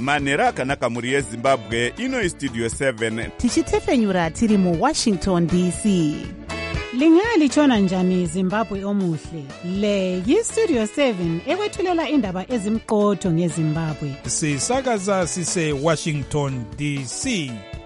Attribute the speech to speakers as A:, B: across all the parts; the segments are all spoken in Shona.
A: manhero akanaka mhuri yezimbabwe. Ino istudio 7
B: tichitefenyura tiri muwashington dc.
C: Lingalitshona njani Zimbabwe omuhle? Le yistudio 7 ekwethulela indaba ezimqotho ngeZimbabwe.
D: Sisakaza sise Washington DC.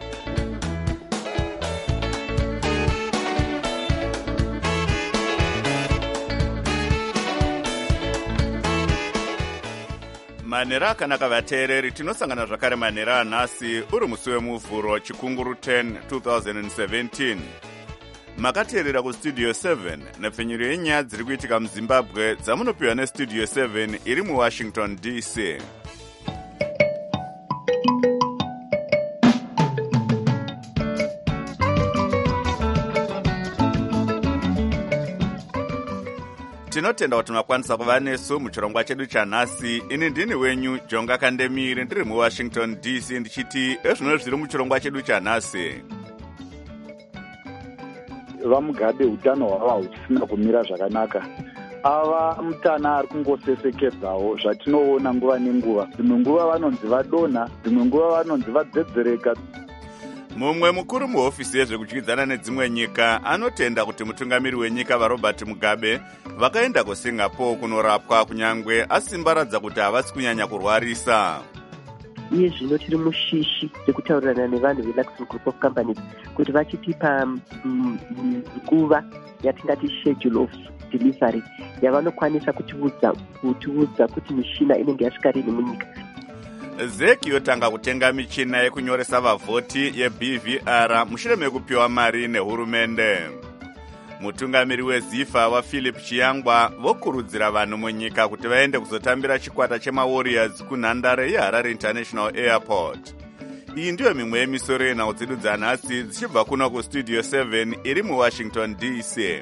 A: manhero akanaka vateereri, tinosangana zvakare manhero anhasi uri musi wemuvhuro chikunguru 10 2017. Makateerera kustudio 7 nepfenyuro yenyaya dziri kuitika muzimbabwe dzamunopiwa nestudio 7 iri muwashington dc. Tinotenda kuti makwanisa kuva nesu muchirongwa chedu chanhasi. Ini ndini wenyu Jonga Kandemiri, ndiri muwashington dc, ndichiti ezvino zviri muchirongwa chedu chanhasi.
E: VaMugabe utano hwava huchisina kumira zvakanaka. Ava mutana ari kungosesekedzawo zvatinoona nguva nenguva. Dzimwe nguva vanonzi vadonha, dzimwe nguva vanonzi vadzedzereka.
A: Mumwe mukuru muhofisi yezvekudyidzana nedzimwe nyika anotenda kuti mutungamiri wenyika vaRobert Mugabe vakaenda kuSingapore kunorapwa kunyangwe asimbaradza kuti havasi kunyanya kurwarisa.
F: Iye zvino tiri mushishi rekutaurirana nevanhu veLuxury Group of Companies kuti vachitipa nguva yatingati schedule of delivery yavanokwanisa kutiudza kuti mishina inenge yasvika rini munyika.
A: ZEC yotanga kutenga michina yekunyoresa vavhoti yeBVR mushure mekupiwa mari nehurumende. Mutungamiri weZIFA waPhilip Chiyangwa vokurudzira vanhu munyika kuti vaende kuzotambira chikwata chemaWarriors kunhandare yeHarare International Airport. Iyi ndiyo mimwe yemisoro yenhau dzedu dzanhasi dzichibva kuno kustudio 7 iri muwashington dc.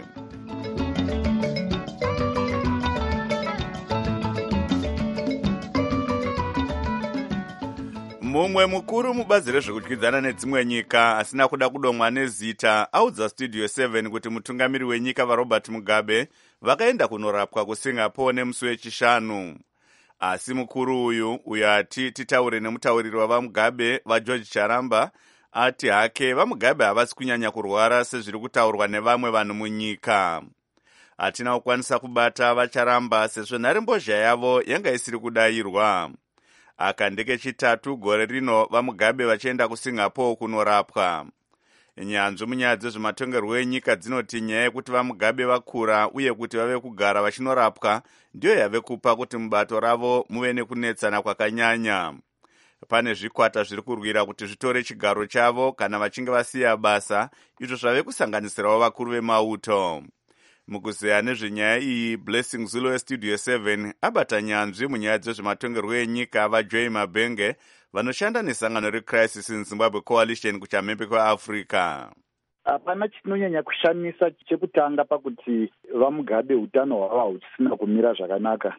A: Mumwe mukuru mubazi rezvekudyidzana nedzimwe nyika asina kuda kudomwa nezita audza studio 7 kuti mutungamiri wenyika vaRobert Mugabe vakaenda kunorapwa kuSingapore nemusi wechishanu. Asi mukuru uyu ati titaure nemutauriri wavaMugabe vaGeorge Charamba ati hake vaMugabe havasi kunyanya kurwara sezviri kutaurwa nevamwe vanhu munyika. Hatina kukwanisa kubata vaCharamba sezvo nharembozha yavo yanga isiri kudayirwa. Aka ndekechitatu gore rino vaMugabe vachienda kuSingapore kunorapwa. Nyanzvi munyaya dzezvematongerwo enyika dzinoti nyaya yekuti vaMugabe vakura uye kuti vave kugara vachinorapwa ndiyo yave kupa kuti mubato ravo muve nekunetsana kwakanyanya. Pane zvikwata zviri kurwira kuti zvitore chigaro chavo kana vachinge vasiya basa, izvo zvave kusanganisirawo vakuru vemauto. Mukuzeya nezvenyaya iyi, Blessing Zulu westudio 7 abata nyanzvi munyaya dzezvematongerwo enyika vaJoy Mabenge vanoshanda nesangano reCrisis in Zimbabwe Coalition kuchamhembe kweAfrica.
E: Hapana chinonyanya kushamisa chekutanga pakuti vaMugabe utano hwava huchisina kumira zvakanaka.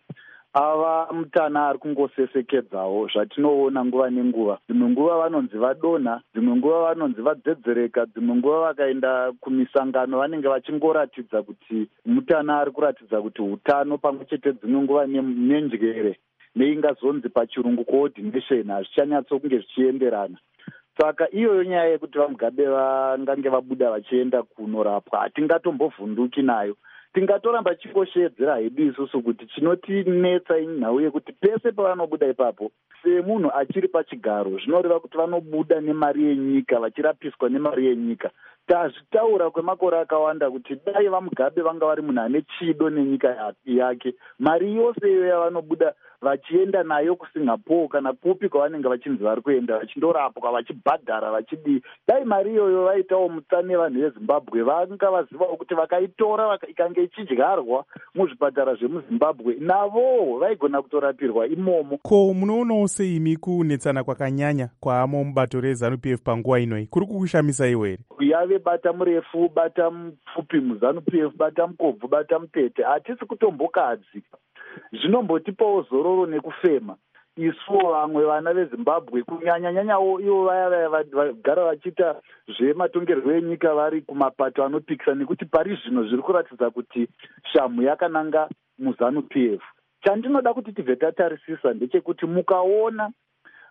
E: Ava mutana ari kungosesekedzawo zvatinoona nguva nenguva. Dzimwe nguva vanonzi vadonha, dzimwe nguva vanonzi vadzedzereka, dzimwe nguva vakaenda kumisangano vanenge vachingoratidza kuti mutana ari kuratidza kuti utano pamwe chete dzimwe nguva nenjere neingazonzi pachirungu coordination hazvichanyatso kunge zvichienderana. Saka iyoyo nyaya yekuti vaMugabe vangange vabuda vachienda kunorapwa hatingatombovhunduki nayo. Tingatoramba chikoshedzera hedu isusu kuti chinotinetsa nhau yekuti pese pavanobuda ipapo semunhu achiri pachigaro zvinoreva kuti vanobuda nemari yenyika vachirapiswa nemari yenyika. Tazvitaura kwemakore akawanda kuti dai vaMugabe vanga vari munhu ane chido nenyika yake, mari yose iyo yavanobuda vachienda nayo kuSingapore kana kupi kwavanenge vachinzi vari kuenda vachindorapwa vachibhadhara vachidii, dai mari iyoyo vaitawo mutsane vanhu veZimbabwe vanga vazivawo kuti vakaitora ikange ichidyarwa muzvipatara zvemuZimbabwe navowo vaigona kutorapirwa imomo.
G: Ko munoonawo seimi kunetsana kwakanyanya kwaamo mubato reZANU-PF panguva inoi kuri kukushamisaiwo here?
E: Yave bata murefu, bata mupfupi muZANU-PF, bata mukobvu, bata mutete, hatisi kutombokadzi. Zvinombotipawo zororo nekufema isuwo vamwe vana veZimbabwe, kunyanya-nyanyawo ivo vaya vagara vachiita zvematongerwo enyika vari kumapato anopikisa, nekuti pari zvino zviri kuratidza kuti shamhu yakananga muZANU-PF. Chandinoda kuti tibve tatarisisa ndechekuti mukaona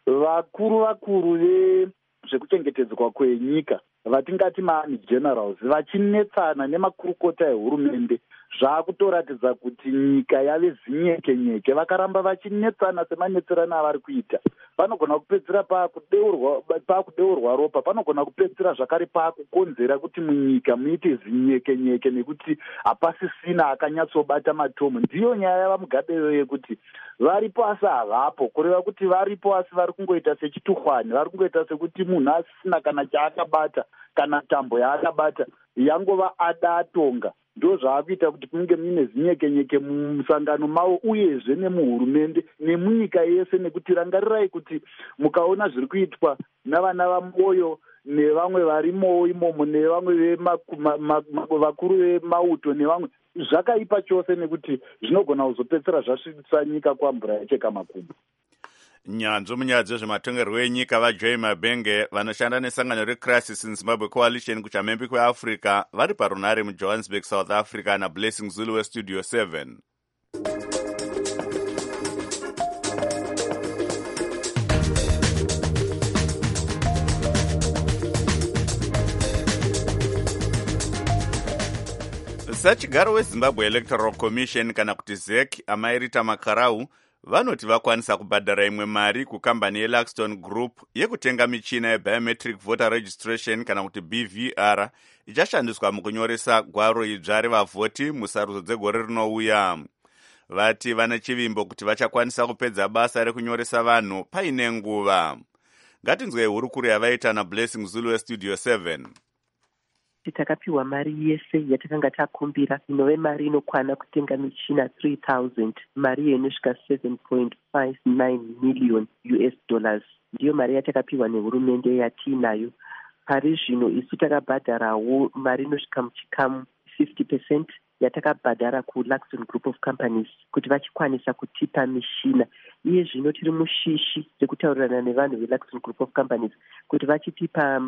E: vakuru vezvekuchengetedzwa kwenyika vatingati maarmy generals vachinetsana nemakurukota ehurumende zvaakutoratidza kuti nyika yave zinyekenyeke. Vakaramba vachinetsana semanetserano avari kuita, panogona kupedzira paakudeurwa ropa, panogona kupedzira zvakare paakukonzera kuti munyika muite zinyekenyeke nekuti hapasisina akanyatsobata matomo. Ndiyo nyaya yavaMugabe yekuti varipo asi havapo, kureva kuti varipo asi vari kungoita sechituhwani, vari kungoita sekuti munhu asisina kana chaakabata kana tambo yaakabata yangova adatonga. Ndo zvaakuita kuti kunge muine zinyekenyeke mumusangano mavo uyezve nemuhurumende nemunyika yese, nekuti rangarirai kuti mukaona zviri kuitwa navana vaMoyo nevamwe varimowo imomo nevamwe vakuru vemauto nevamwe, zvakaipa chose nekuti zvinogona kuzopedzera zvasvitsa nyika kwamvura yacheka makumbo.
A: Nyanzvi munyaya dzezvematongerwo enyika vaJoy Mabenge vanoshanda nesangano reCrisis in Zimbabwe Coalition kuchamhembe kweAfrica vari parunare muJohannesburg, South Africa naBlessing Zulu weStudio 7. Sachigaro weZimbabwe Electoral Commission kana kuti ZEC Amairita Makarau vanoti vakwanisa kubhadhara imwe mari kukambani yeLaxton Group yekutenga michina yebiometric voter registration kana kuti BVR ichashandiswa mukunyoresa gwaro idzva revavhoti musarudzo dzegore rinouya. Vati vane chivimbo kuti vachakwanisa kupedza basa rekunyoresa vanhu paine nguva. Ngatinzwei hurukuru yavaita naBlessing Zulu weStudio 7.
F: Takapiwa mari yese yatakanga takumbira, inove mari inokwana kutenga michina 3000, mari inosvika 7.59 million US dollars. Ndiyo mari yatakapiwa nehurumende yatinayo. Pari zvino isu takabhadharawo mari inosvika muchikamu 50% yatakabhadhara kuLaxton Group of Companies kuti vachikwanisa kutipa mishina. Iye zvino tiri mushishi rekutaurirana nevanhu veLaxton Group of Companies kuti vachitipa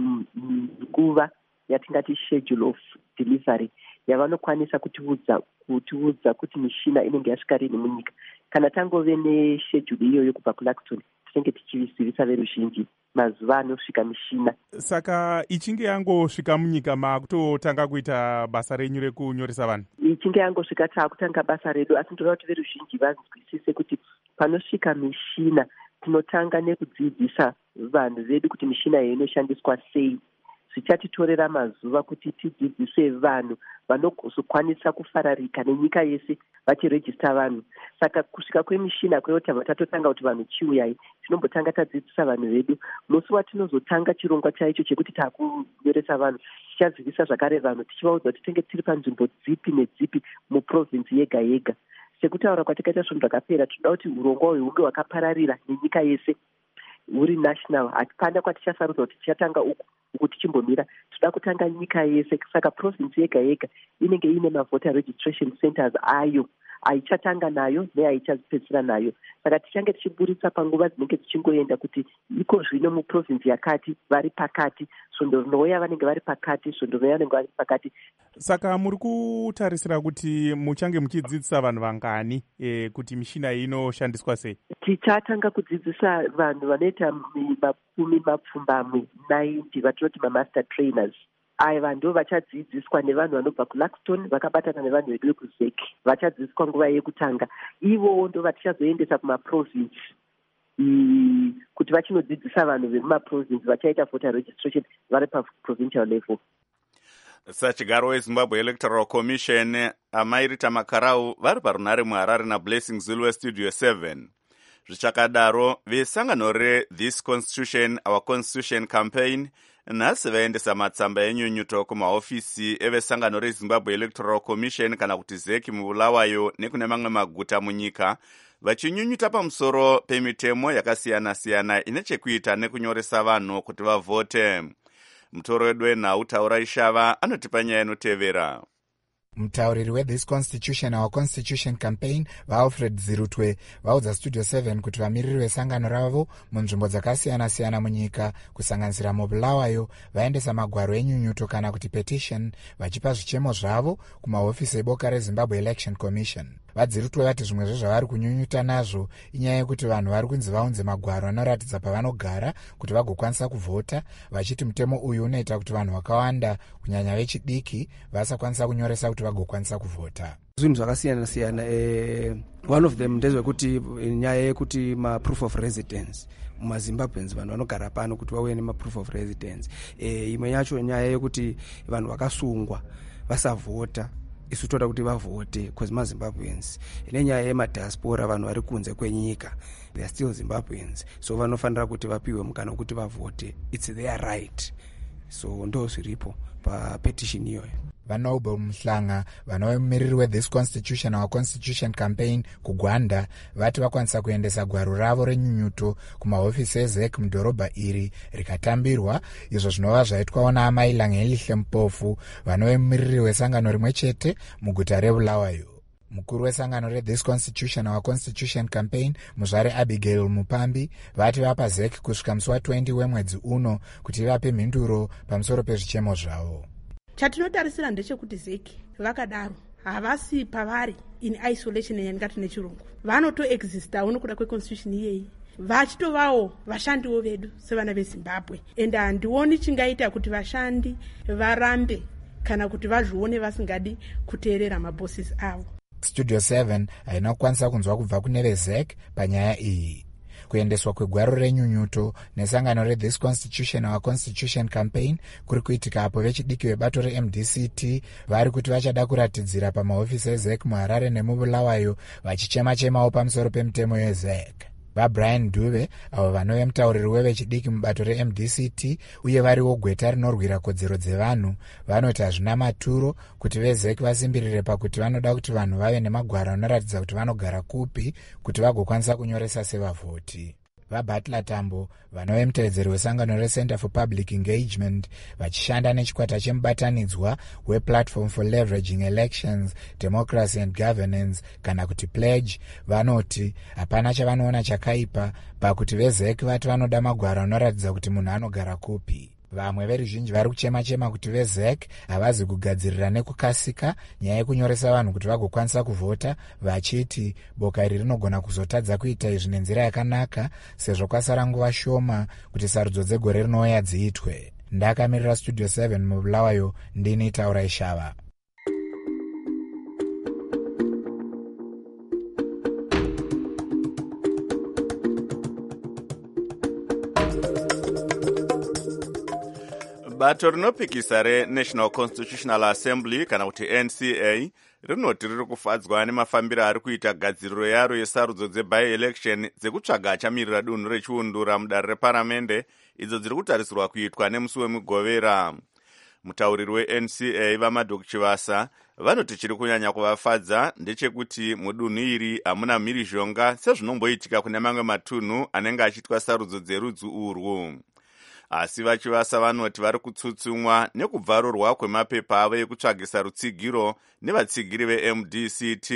F: nguva yatingati schedule of delivery yavanokwanisa kutiudza kuti mishina inenge yasvika rini munyika. Kana tangove neschedule iyoyo kubva kuLaxton tinenge tichivizivisa veruzhinji mazuva anosvika mishina.
G: Saka ichinge yangosvika munyika maakutotanga kuita basa renyu rekunyoresa vanhu?
F: Ichinge yangosvika taakutanga basa redu, asi ndinoda kuti veruzhinji vanzwisise kuti panosvika mishina tinotanga nekudzidzisa vanhu vedu kuti mishina iyo inoshandiswa sei. Zvichatitorera mazuva kuti tidzidzise vanhu vanozokwanisa kufararika nenyika yese vachirejista vanhu. Saka kusvika kwemishina kweyotama tatotanga kuti vanhu chiuyai, tinombotanga tadzidzisa vanhu vedu. Musi watinozotanga chirongwa chaicho chekuti taakunyoresa vanhu, tichadzivisa zvakare vanhu tichivaudza kuti tinenge tiri panzvimbo dzipi nedzipi muprovinsi yega yega. Sekutaura kwatikaita zvinhu zvakapera, tinoda kuti urongwa uyu hunge hwakapararira nenyika yese huri national. Hapana kwatichasarudza kuti tichatanga uku tichimbomira, toda kutanga nyika yese. Saka province yega yega inenge ine mavoter registration centers ayo, aichatanga nayo neaichapedzisira nayo. Saka tichange tichiburitsa panguva dzinenge dzichingoenda kuti iko zvino muprovince yakati vari pakati, svondo rinouya vanenge vari pakati, svondo rinouya vanenge vari pakati.
G: Saka muri kutarisira kuti muchange muchidzidzisa vanhu vangani kuti mishina iyi inoshandiswa sei?
F: Tichatanga kudzidzisa vanhu vanoita makumi mapfumbamwe 90 vatinoti mamaster trainers. Ava ndo vachadzidziswa nevanhu vanobva kuLaxton vakabatana nevanhu vedu vekuzek. Vachadzidziswa nguva yekutanga. Ivo ndo vatichazoendesa kumaprovince kuti vachinodzidzisa vanhu vemumaprovince vachaita voter registration vari paprovincial level.
A: Sachigaro weZimbabwe Electoral Commission Amairita Makarau vari parunare muHarare naBlessing Zulu weStudio 7. Zvichakadaro vesangano reThis Constitution Our Constitution Campaign nhasi vaendesa matsamba enyunyuto kumahofisi evesangano reZimbabwe Electoral Commission kana kuti ZEC muBulawayo nekune mamwe maguta munyika, vachinyunyuta pamusoro pemitemo yakasiyana-siyana ine chekuita nekunyoresa vanhu kuti vavhote. Mutoro wedu wenhau Taura Ishava anotipa nyaya inotevera.
H: Mutauriri weThis Constitution Our Constitution Campaign vaAlfred Zirutwe vaudza Studio 7 kuti vamiriri vesangano ravo munzvimbo dzakasiyana-siyana munyika kusanganisira muBulawayo vaendesa magwaro enyunyuto kana kuti petition vachipa zvichemo zvavo kumahofisi eboka reZimbabwe Election Commission. vadzirutwe vati zvimwe zvezvavari kunyunyuta nazvo inyaya yekuti vanhu vari kunzi vaunze magwaro anoratidza pavanogara kuti vagokwanisa kuvhota, vachiti mutemo uyu unoita kuti vanhu vakawanda kunyanya vechidiki vasakwanisa kunyoresa kuti vagokwanisa kuvhota.
I: Zvinhu zvakasiyana siyana. One of them ndezvekuti nyaya yekuti ma-proof of residence mumazimbabweans vanhu vanogara pano kuti vauye nema-proof of residence. Imwe yacho nyaya yekuti vanhu vakasungwa vasavhota, isu toda kuti vavhote because mazimbabweans. Nenyaya yemadiaspora vanhu vari kunze kwenyika, they are still Zimbabweans, so vanofanira kuti vapiwe mukana wekuti vavhote. It's their right. So ndo zviripo papetition iyoyo.
H: VaNoble Mhlanga, vanomumiriri weThis Constitution Our Constitution Campaign kuGwanda, vati vakwanisa kuendesa gwaro ravo renyunyuto kumahofisi eZEC mudhorobha iri rikatambirwa, izvo zvinova zvaitwawo naamai Langelihle Mpofu, vanomumiriri wesangano rimwe chete muguta reBulawayo. Mukuru wesangano reThis Constitution Our Constitution Campaign, muzvare Abigail Mupambi, vati vapa ZEC kusvika musi wa20 wemwedzi uno kuti vape mhinduro pamusoro pezvichemo zvavo.
J: Chatinotarisira ndechekuti ZEC vakadaro havasi pavari in isolation yandikati nechirungu, vanotoexista nokuda kweconstitution iyeyi, vachitovawo vashandiwo vedu sevana veZimbabwe. Ende handioni chingaita kuti vashandi varambe kana kuti vazvione vasingadi kuteerera mabosses avo.
H: Studio 7 haina kukwanisa kunzwa kubva kune veZEC panyaya iyi. Kuendeswa kwegwaro renyunyuto nesangano reThis Constitution Our Constitution Campaign kuri kuitika apo vechidiki vebato reMDCT vari kuti vachada kuratidzira pamahofisi eZEC muHarare nemuBulawayo vachichema-chemawo pamusoro pemutemo yeZEC. VaBrian Dube, avo vanove mutauriri wevechidiki mubato reMDCT uye variwo gweta rinorwira kodzero dzevanhu, vanoti hazvina maturo kuti veZEC vasimbirire pakuti vanoda kuti vanhu vave nemagwaro anoratidza kuti vanogara kupi kuti vagokwanisa kunyoresa sevavhoti. VaButler Tambo, vanove mutevedzeri wesangano reCenter for Public Engagement, vachishanda nechikwata chemubatanidzwa wePlatform for Leveraging Elections, Democracy and Governance kana kuti Pledge, vanoti hapana chavanoona chakaipa pakuti veZEC vati vanoda magwaro anoratidza kuti munhu anogara kupi. Vamwe veruzhinji vari kuchema-chema kuti veZEC havazi kugadzirira nekukasika nyaya yekunyoresa vanhu kuti vagokwanisa kuvhota, vachiti boka iri rinogona kuzotadza kuita izvi nenzira yakanaka sezvo kwasara nguva shoma kuti sarudzo dzegore rinouya dziitwe. Ndakamirira Studio 7 muBulawayo, ndini Taurai Shava.
A: Bato rinopikisa reNational Constitutional Assembly kana kuti NCA rinoti riri kufadzwa nemafambiro ari kuita gadziriro yaro yesarudzo dzeby-election dzekutsvaga achamirira dunhu rechiundura mudare reparamende idzo dziri kutarisirwa kuitwa nemusi wemugovera. Mutauriri weNCA vaMadok Chivasa vanoti chiri kunyanya kuvafadza ndechekuti mudunhu iri hamuna mhirizhonga sezvinomboitika kune mamwe matunhu anenge achiitwa sarudzo dzerudzi urwu. Asi vaChivasa vanoti vari kutsutsumwa nekubvarurwa kwemapepa avo ekutsvagisa rutsigiro nevatsigiri veMDCT.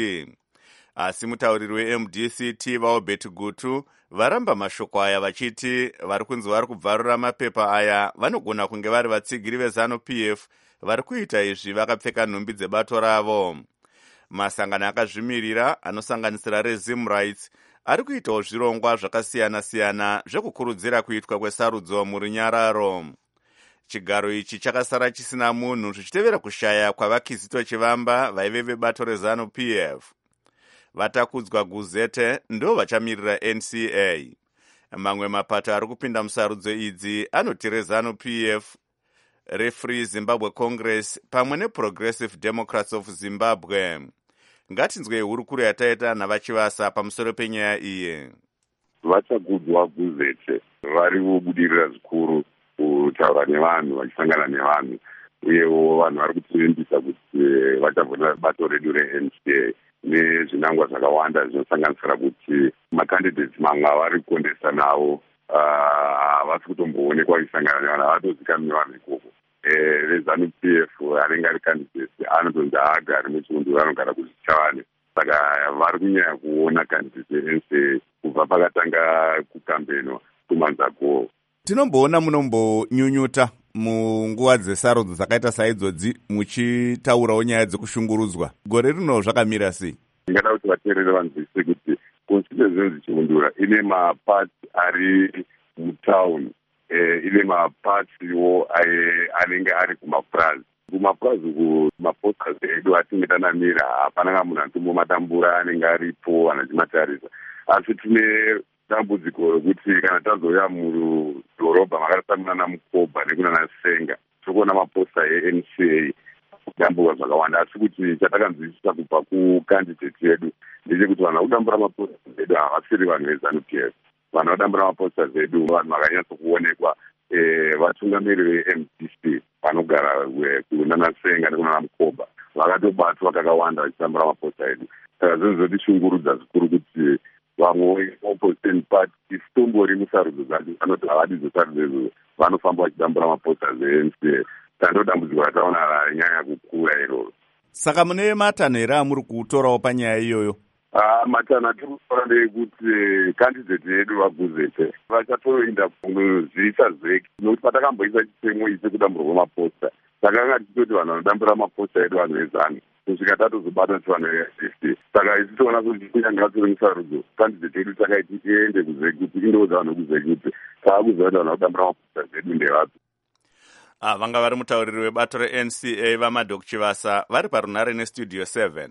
A: Asi mutauriri weMDCT vaObert Gutu varamba mashoko aya vachiti vari kunzi vari kubvarura mapepa aya vanogona kunge vari vatsigiri veZANU-PF vari kuita izvi vakapfeka nhumbi dzebato ravo. Masangano akazvimirira anosanganisira reZim Rights ari kuitawo zvirongwa zvakasiyana-siyana zvekukurudzira kuitwa kwesarudzo murunyararo. Chigaro ichi chakasara chisina munhu zvichitevera kushaya kwavaKizito Chivamba vaive vebato reZANU-PF. Vatakudzwa Guzete ndo vachamirira NCA. Mamwe mapato ari kupinda musarudzo idzi anoti reZANU-PF, reFree Zimbabwe Congress pamwe neProgressive Democrats of Zimbabwe. Ngatinzwe hurukuro yataita navaChivasa pamusoro penyaya iyi.
K: Vachagudzwa Guzete vari vobudirira zvikuru kutaura nevanhu vachisangana nevanhu, uyewo vanhu vari kutsimbisa kuti vachavhona bato redu reNCA nezvinangwa zvakawanda zvinosanganisira kuti makandidates mamwe avari kuondesa nawo havasi kutomboonekwa vachisangana nevanhu, havatozikanwi nevanhu ikoko. VeZANU-PF anenge ari kandidate anotonzi haagari muchiundura, anogara kuzvichavane. Saka vari kunyanya kuona kandidate yeNCA kubva pakatanga kukambenwa kumanzagoo.
A: Tinomboona munombonyunyuta munguva dzesarudzo dzakaita saidzodzi muchitaurawo nyaya dzekushungurudzwa. Gore rino zvakamira sei?
K: ingada kuti vateerere vanzwise kuti constituency yeChivundura ine mapatsi ari mutauni, ine mapatsiwo anenge ari kumapurazi. Kumapurazi uku mapostas edu atinge tanamira hapana ka munhu anotombomatambura anenge aripo anachimatarisa. Asi tine dambudziko rekuti kana tazouya mudhorobha makatasamina naMukoba nekunana Senga tokuona maposta eNCA kudamburwa zvakawanda, asi kuti chatakanzwisisa kubva kukandidheti yedu ndechekuti vanhu vakudambura maposta edu havasiri vanhu veZANU-PF. Vanhu vadambura maposta edu vanhu vakanyatsokuonekwa vatungamiri veMDC vanogara kunana Senga nekunana Mukoba vakatobatwa kakawanda vachitambura maposta edu. Saka zvinozotishungurudza zvikuru kuti vamwe opposition party isitombori musarudzo dzacho vanoti havadi dzosarudzo izvo vanofamba vachidambura maposta eNCA. Tando dambudziko rataona ranyanya kukura iroro.
A: Saka mune matanho here amuri kutorawo panyaya iyoyo?
K: Matanho atiri kutora ndeyekuti kandidheti yedu vaGuzete vachatoenda kuzivisa ZEC nokuti patakamboisa chitemo ichi chekudamburwa maposta takanga tichitoti vanhu vanodambura maposta edu vanhu vezanu kusvika tatozobata kuti vanhu ve50. Saka isi toona kuti kunyange vatori musarudzo kandidheti yedu takaiti iende kuZEC kuti indoudza vanhu kuZEC kuti taakuziva kuti vanhu vakudambura maposta zedu ndevapi.
A: Vanga vari mutauriri webato reNCA vaMadok Chivasa vari parunare neStudio 7.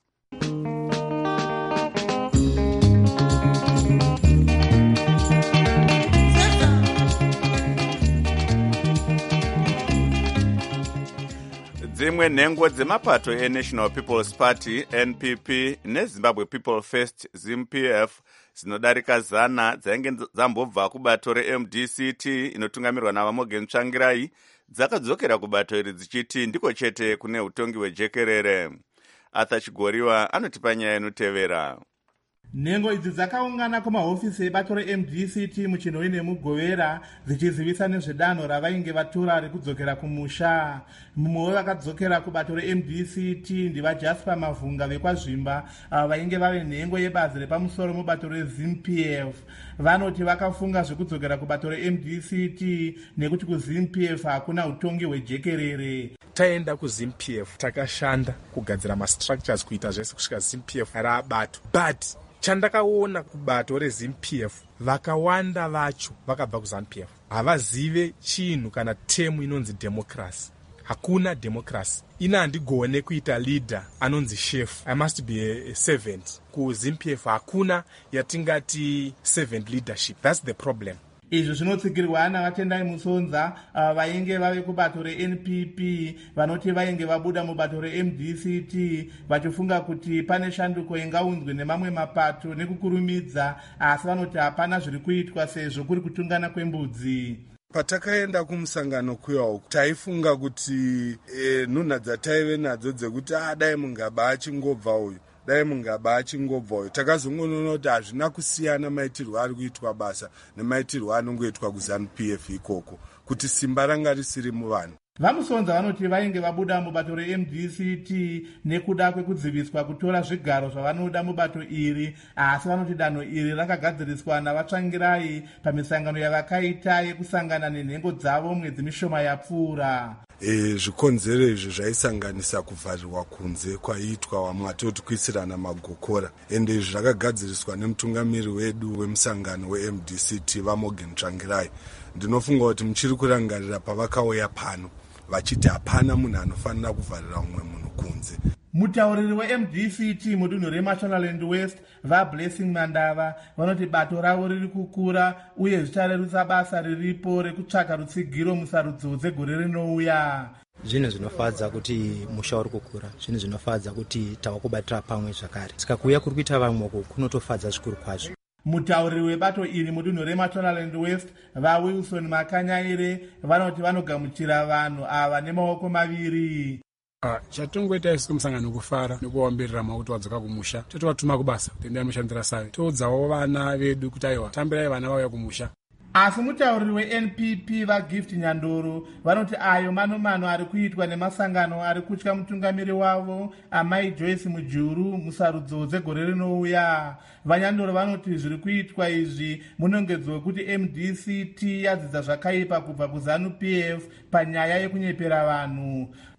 A: Dzimwe nhengo dzemapato eNational People's Party NPP neZimbabwe People First ZIMPF dzinodarika 100 dzainge dzambobva kubato reMDCT inotungamirwa naVamorgan Tsvangirai dzakadzokera kubato iri dzichiti ndiko chete kune utongi hwejekerere. Arthur Chigoriwa anotipa nyaya inotevera.
L: Nhengo idzi dzakaungana kumahofisi ebato reMDCT muChinhoi nemuGovera dzichizivisa nezvedanho ravainge vatora rekudzokera kumusha. Mumwe wevakadzokera kubato reMDCT ndivaJasper Mavhunga vekwazvimba avo vainge vave nhengo yebazi repamusoro mubato reZIMPF. Vanoti vakafunga zvekudzokera kubato reMDCT nekuti kuZIMPF hakuna utongi hwejekerere.
M: Taenda kuZIMPF takashanda kugadzira mastructures kuita zvese kusvika ZIMPF raabato, but chandakaona kubato reZIMPF vakawanda vacho vakabva kuZANU-PF havazive chinhu kana temu inonzi democracy. Hakuna democracy. Ina handigone kuita leader anonzi chef. I must be a servant. KuZIMPF hakuna yatingati servant leadership. That's the problem.
L: Izvi zvinotsigirwa navatendai Musonza vainge vave kubato reNPP vanoti vainge vabuda mubato reMDCT vachifunga kuti pane shanduko ingaunzwe nemamwe mapato nekukurumidza, asi vanoti hapana zviri kuitwa sezvo kuri kutungana kwembudzi.
N: Patakaenda kumusangano kuyawo taifunga kuti nhunha dzataive nadzo dzekuti dai Mungaba achingobva uyu, dai Mungaba achingobva uyu, takazongoona kuti hazvina kusiyana maitirwo ari kuitwa basa nemaitirwo anongoitwa kuZANU-PF ikoko, kuti simba ranga risiri muvanhu.
L: VaMusonza vanoti vainge vabuda mubato reMDCT nekuda kwekudziviswa kutora zvigaro zvavanoda mubato iri, asi vanoti danho iri rakagadziriswa navatsvangirai pamisangano yavakaita yekusangana nenhengo dzavo mwedzi mishoma yapfuura.
N: Zvikonzero izvi zvaisanganisa kuvharirwa kunze kwaiitwa vamwe vatoti kuisirana magokora, ende izvi zvakagadziriswa nemutungamiri wedu wemusangano weMDCT vaMorgan Tsvangirai. Ndinofunga kuti muchiri kurangarira pavakauya pano vachiti hapana munhu anofanira kuvharira mumwe munhu kunze.
L: Mutauriri weMDCT mudunhu reMashonaland West vaBlessing Mandava vanoti bato ravo riri kukura uye zvicharerutsa basa riripo rekutsvaka rutsigiro musarudzo dzegore rinouya.
O: Zvinhu zvinofadza kuti musha uri kukura, zvinhu zvinofadza kuti tava kubatira pamwe zvakare. Saka kuuya kuri kuita vamwe kunotofadza zvikuru kwazvo.
L: Mutauriri webato iri mudunhu reMashonaland West vaWilson Makanyaire vanoti vanogamuchira vanhu ava nemaoko maviri.
P: Chatongoita isu kumusangano kufara nekuvaombirira makuti wadzoka kumusha, totovatuma kubasa kuti ndiyani mushandira sai, toudzawo vana vedu kuti aiwa tambirai vana vauya kumusha.
L: Asi mutauriri weNPP vaGift Nyandoro vanoti ayo manomano ari kuitwa nemasangano ari kutya mutungamiri wavo Amai Joyce Mujuru musarudzo dzegore rinouya. VaNyandoro vanoti zviri kuitwa izvi munongedzo wekuti MDCT yadzidza zvakaipa kubva kuZANU-PF panyaya yekunyepera vanhu.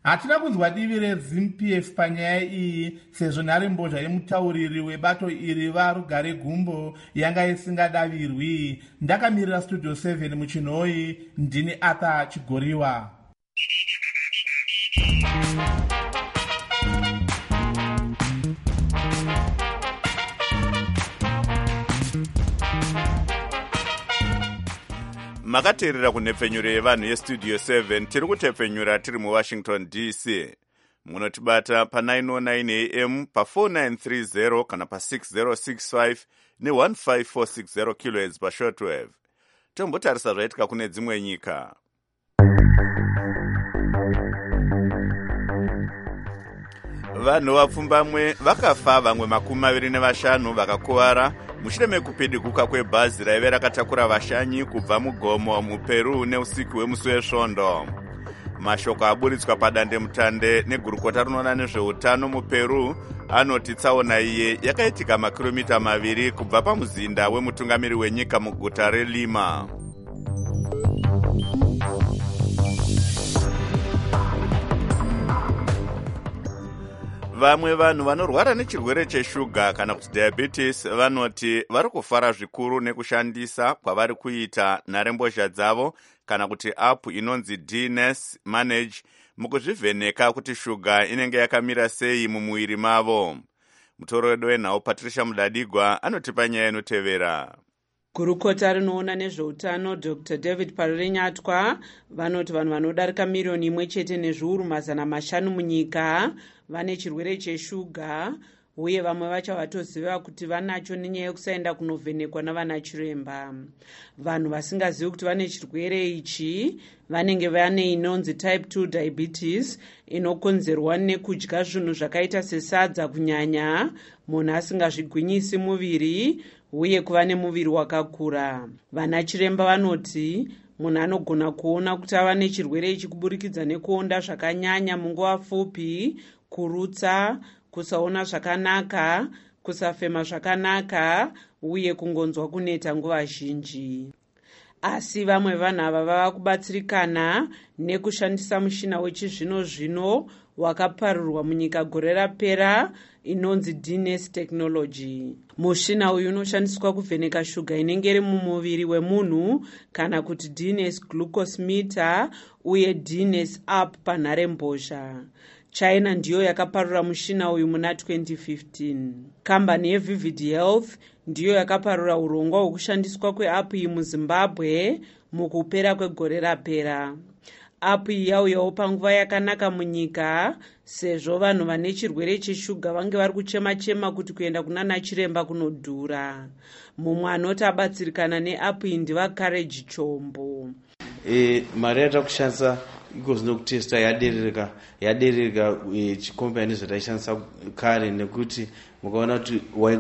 L: hatina kunzwa divi reZIMPF panyaya iyi sezvo nharembozha yemutauriri webato iri vaRugare Gumbo yanga isingadavirwi. Ndakamirira Studio 7 muchinhoi, ndini Arthur Chigoriwa.
A: makateerera kunhepfenyuro yevanhu yestudio 7 tiri kutepfenyura tiri muwashington dc. munotibata pa909 am pa4930 kana pa6065 ne15460 kilohertz pashortwave. tombotarisa zvaitika kune dzimwe nyika. vanhu vapfumbamwe vakafa, vamwe 25 vakakuvara mushure mekupidiguka kwebhazi raive rakatakura vashanyi kubva mugomo muperu neusiku hwemusi wesvondo. mashoko aburitswa padandemutande negurukota rinoona nezveutano muperu anoti tsaona iye yakaitika makiromita 2 kubva pamuzinda wemutungamiri wenyika muguta reLima. vamwe vanhu vanorwara nechirwere cheshuga kana kuti diabetes vanoti vari kufara zvikuru nekushandisa kwavari kuita nharembozha dzavo kana kuti app inonzi DNS Manage mukuzvivheneka kuti shuga inenge yakamira sei mumuviri mavo. mutoredo wenhau Patricia Mudadigwa anotipa nyaya inotevera.
Q: gurukota rinoona nezveutano Dr. David Parirenyatwa vanoti vanhu vanodarika miriyoni 1.5 munyika vane chirwere cheshuga, uye vamwe vacho vatoziva kuti vanacho nenyaya yekusaenda kunovhenekwa navana chiremba. vanhu vasingazivi kuti vane chirwere ichi vanenge vane inonzi type 2 diabetes inokonzerwa nekudya zvinhu zvakaita sesadza kunyanya, munhu asingazvigwinyisi muviri uye kuva nemuviri wakakura. vana chiremba vanoti munhu anogona kuona kuti ava nechirwere ichi kuburikidza nekuonda zvakanyanya munguva pfupi, kurutsa, kusaona zvakanaka, kusafema zvakanaka uye kungonzwa kuneta nguva zhinji. asi vamwe vanhu ava vava kubatsirikana nekushandisa mushina wechizvino-zvino wakaparurirwa munyika gore rapera inonzi DNS technology. mushina uyu unoshandiswa kuvheneka shuga inenge iri mumuviri wemunhu kana kuti DNS glucose meter uye DNS app panharembozha. China ndiyo yakaparura mushina uyu muna 2015. kambani yeVivid Health ndiyo yakaparura urongwa hwekushandiswa kweapp iyi muZimbabwe mukupera kwegore rapera. app iyi yauyawo panguva yakanaka munyika sezvo vanhu vane chirwere cheshuga vange vari kuchema-chema kuti kuenda kunana chiremba kunodhura. mumwe anoti abatsirikana neapp iyi ndiva Courage Chombo.
R: mari yata kushandisa ikozi nokutesta yaderereka chikombani zvataishandisa kare, nekuti mukaona kuti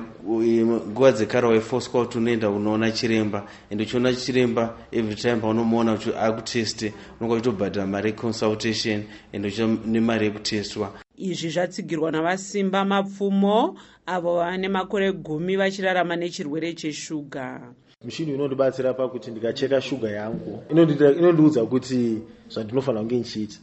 R: nguva dzekare waifoswa kuti unoenda kunoona chiremba, ende uchiona chiremba every time paunomuona kuti akuteste unonga uchitobhadhira mari yeconsultation ende uchiita nemari yekutestwa.
Q: izvi zvatsigirwa navasimba mapfumo avo vane makore 10 vachirarama nechirwere cheshuga.
S: mishini inondibatsira pakuti ndikacheka shuga yangu inondiudza kuti zvandinofanira kunge ndichiita,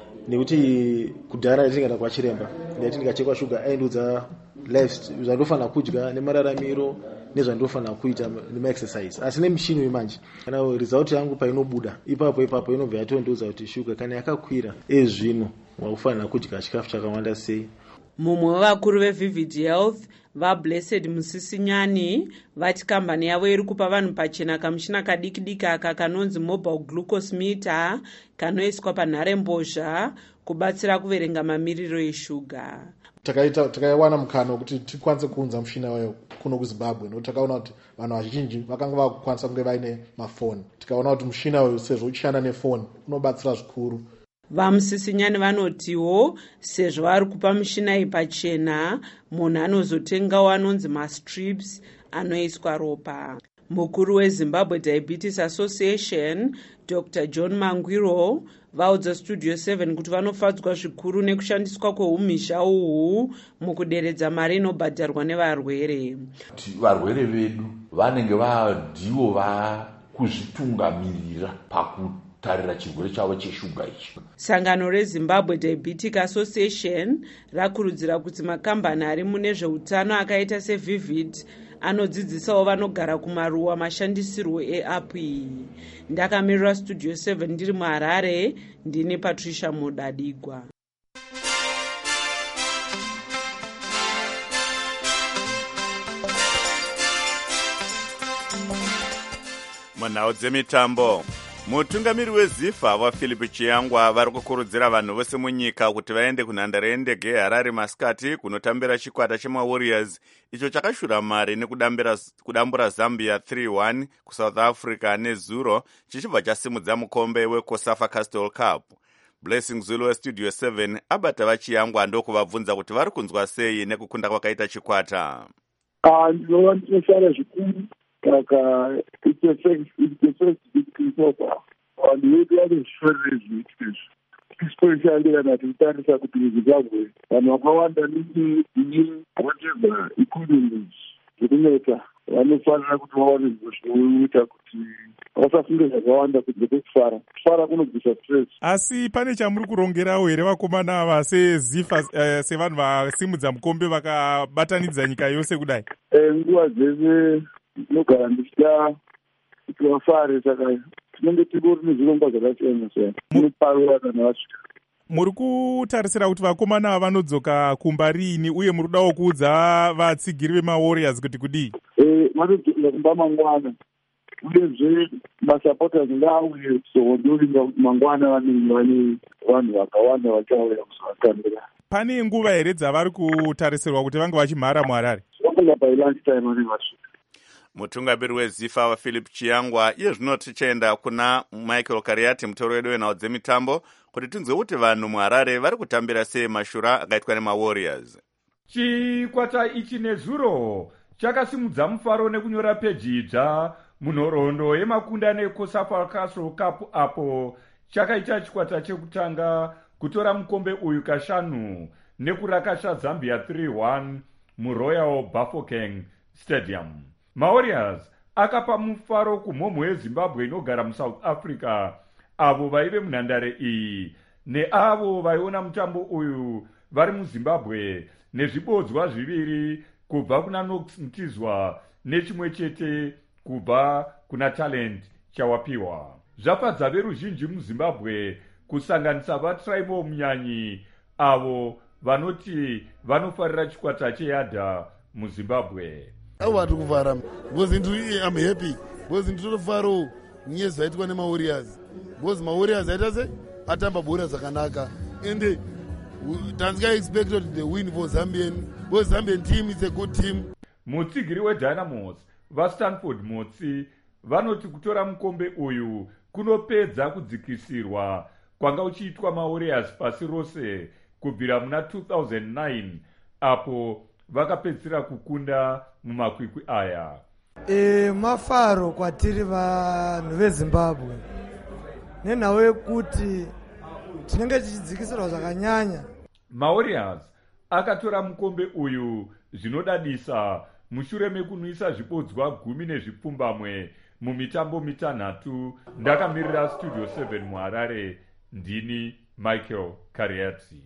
S: nekuti kudhara ndatingada kwachiremba ndati ndikachekwa shuga aindiudza zvandinofanira kudya nemararamiro nezvandinofanira kuita nemaexercise. asi nemishini wemanje kana result yangu painobuda ipapo inobva yatondiudza kuti shuga kana yakakwira ezvino wakufanira kudya chikafu chakawanda sei.
Q: mumwe wevakuru veVivid Health vaBlessed Musisinyani vati kambani yavo iri kupa vanhu pachena kamushina kadiki-diki aka kanonzi mobile glucose meter kanoiswa panharembozha kubatsira kuverenga mamiriro eshuga.
T: takaiwana mukana wekuti tikwanise kuunza mushina wayo kuno kuZimbabwe, nokuti takaona kuti vanhu vazhinji vakanga vakukwanisa kunge vaine mafoni. tikaona kuti mushina wayo sezvo uchishanda nefoni unobatsira zvikuru.
Q: vamusisinyani vanotiwo sezvo vari kupa mushina iyi pachena, munhu anozotengawo anonzi mastrips anoiswa ropa. mukuru weZimbabwe Diabetes Association Dr. John Mangwiro vaudza Studio 7 kuti vanofadzwa zvikuru nekushandiswa kweumhizha uhu mukuderedza mari inobhadharwa nevarwere.
U: varwere vedu vanenge ndivo vakuzvitungamirira kutarira chirwere chavo cheshuga ichi.
Q: Sangano reZimbabwe Diabetic Association rakurudzira kuti makambani ari mune zveutano akaita seVivid anodzidzisawo vanogara kumaruwa mashandisirwo eapp iyi. Ndakamirira Studio 7 ndiri muHarare, ndini Patricia Mudadigwa.
A: munhau dzemitambo, mutungamiri weZIFA vaPhilip Chiyangwa vari kukurudzira vanhu vose munyika kuti vaende kunhandare yendege yeHarare masikati kunotambira chikwata chemaWarriors icho chakashura mari nekudambura Zambia 3-1 kuSouth Africa nezuro chichibva chasimudza mukombe weCOSAFA Castle Cup. Blessing Zulu weStudio 7 abata vaChiyangwa ndokuvabvunza kuti vari kunzwa sei nekukunda kwakaita chikwata.
V: Ndinova ndinoshara zvikuru kaka it's the first victory so far. Vanhu vedu vanozvifarira zvinhu izvi, especially kana tichitarisa kuti muZimbabwe vanhu vakawanda whatever economies zvekuneta vanofanira kuti vawane zvinhu zvinoita kuti vasafunge zvakawanda kunze kwekufara. Kufara kunobvisa stress.
G: Asi pane chamuri kurongerawo here vakomana ava seZIFA sevanhu vasimudza mukombe vakabatanidza nyika yose kudai?
V: Nguva dzese ndinogara ndichida kuti vafare, saka tinenge tingori nezvirongwa zvakasiyana siyana tinoparura kana vasvika.
G: Muri kutarisira kuti vakomana ava vanodzoka kumba riini uye muri kudawo kuudza vatsigiri vemaWarriors kuti kudii?
V: Vanodzokera kumba mangwana, uyezve masupporters ngauye kuzoondoringa kuti mangwana vanenge vane vanhu vakawanda vachauya kuzovatambira.
G: Pane nguva here dzavari kutarisirwa kuti vange vachimhara muHarare?
V: Vanonga by lunch time vanenge vasvika.
A: Mutungamiri weZIFA vaPhilip Chiyangwa. Iye zvino tichaenda kuna Michael Kariati, mutori wedu wenhau dzemitambo, kuti tinzwe kuti vanhu muHarare vari kutambira sei mashura akaitwa nemaWarriors.
W: Chikwata ichi nezuro chakasimudza mufaro nekunyora peji idzva munhoroondo yemakundano eCOSAFA Castle Cup, apo chakaita chikwata chekutanga kutora mukombe uyu kashanu nekurakasha Zambia 3-1 muRoyal Bafokeng Stadium. maWarriors akapa mufaro kumhomho yeZimbabwe inogara muSouth Africa, avo vaive munhandare iyi neavo vaiona mutambo uyu vari muZimbabwe, nezvibodzwa zviviri kubva kuna Knox Mtizwa nechimwe chete kubva kuna Talent Chawapiwa. Zvafadza veruzhinji muZimbabwe kusanganisa vaTribal Munyanyi, avo vanoti vanofarira chikwata cheyadha muZimbabwe.
X: Vari kuvara because I'm happy because ndinotofaro nyaya dzaitwa nemaWarriors because maWarriors aita se atamba bhora dzakanaka and tanzika expected the win for Zambian because Zambian team is a good team.
W: Mutsigiri weDynamos vaStanford Motsi vanoti kutora mukombe uyu kunopedza kudzikisirwa kwanga uchiitwa maWarriors pasi rose kubvira muna 2009 apo vakapedzisira kukunda mumakwikwi aya.
Y: Mafaro kwatiri vanhu veZimbabwe nenhau yekuti tinenge tichidzikisirwa zvakanyanya.
W: maWarriors akatora mukombe uyu zvinodadisa mushure mekunwisa zvibodzwa 10 nezvipfumbamwe mumitambo mitanhatu. Ndakamirira Studio 7 muHarare, ndini Michael Kariati.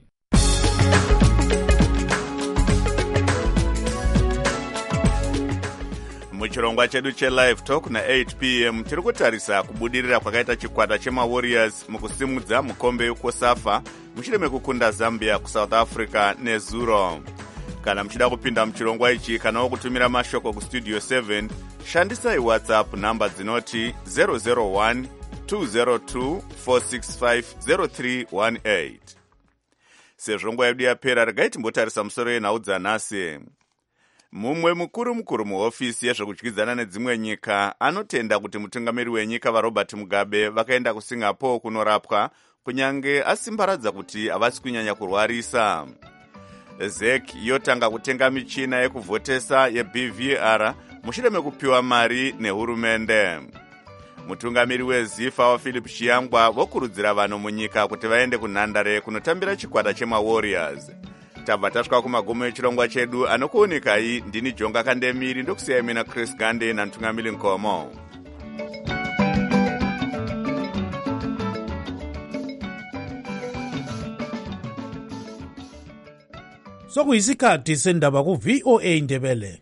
A: Muchirongwa chedu cheLive Talk na8 p.m. tiri kutarisa kubudirira kwakaita chikwata chemaWarriors mukusimudza mukombe weCOSAFA mushure mekukunda Zambia kuSouth Africa nezuro. Kana muchida kupinda muchirongwa ichi kana kutumira mashoko kuStudio 7, shandisai WhatsApp namba dzinoti 001 202 465 0318. Sezvo nguva yedu yapera, regai timbotarisa musoro yenhau dzanhasi. Mumwe mukuru muhofisi yezvekudyidzana nedzimwe nyika anotenda kuti mutungamiri wenyika vaRobert Mugabe vakaenda kuSingapore kunorapwa kunyange asimbaradza kuti havasi kunyanya kurwarisa. ZEC yotanga kutenga michina yekuvhotesa yeBVR mushure mekupiwa mari nehurumende. Mutungamiri weZIFA vaPhilip Chiyangwa vokurudzira vanhu munyika kuti vaende kunhandare kunotambira chikwata chemaWarriors. Tabva tasvika kumagumo echirongwa chedu. Anokuonekai ndini Jonga Kandemiri, ndokusiyai mina Chris Gande namutungamiri Nkomo.
B: sokuyisikhathi sendaba ku-VOA Indebele.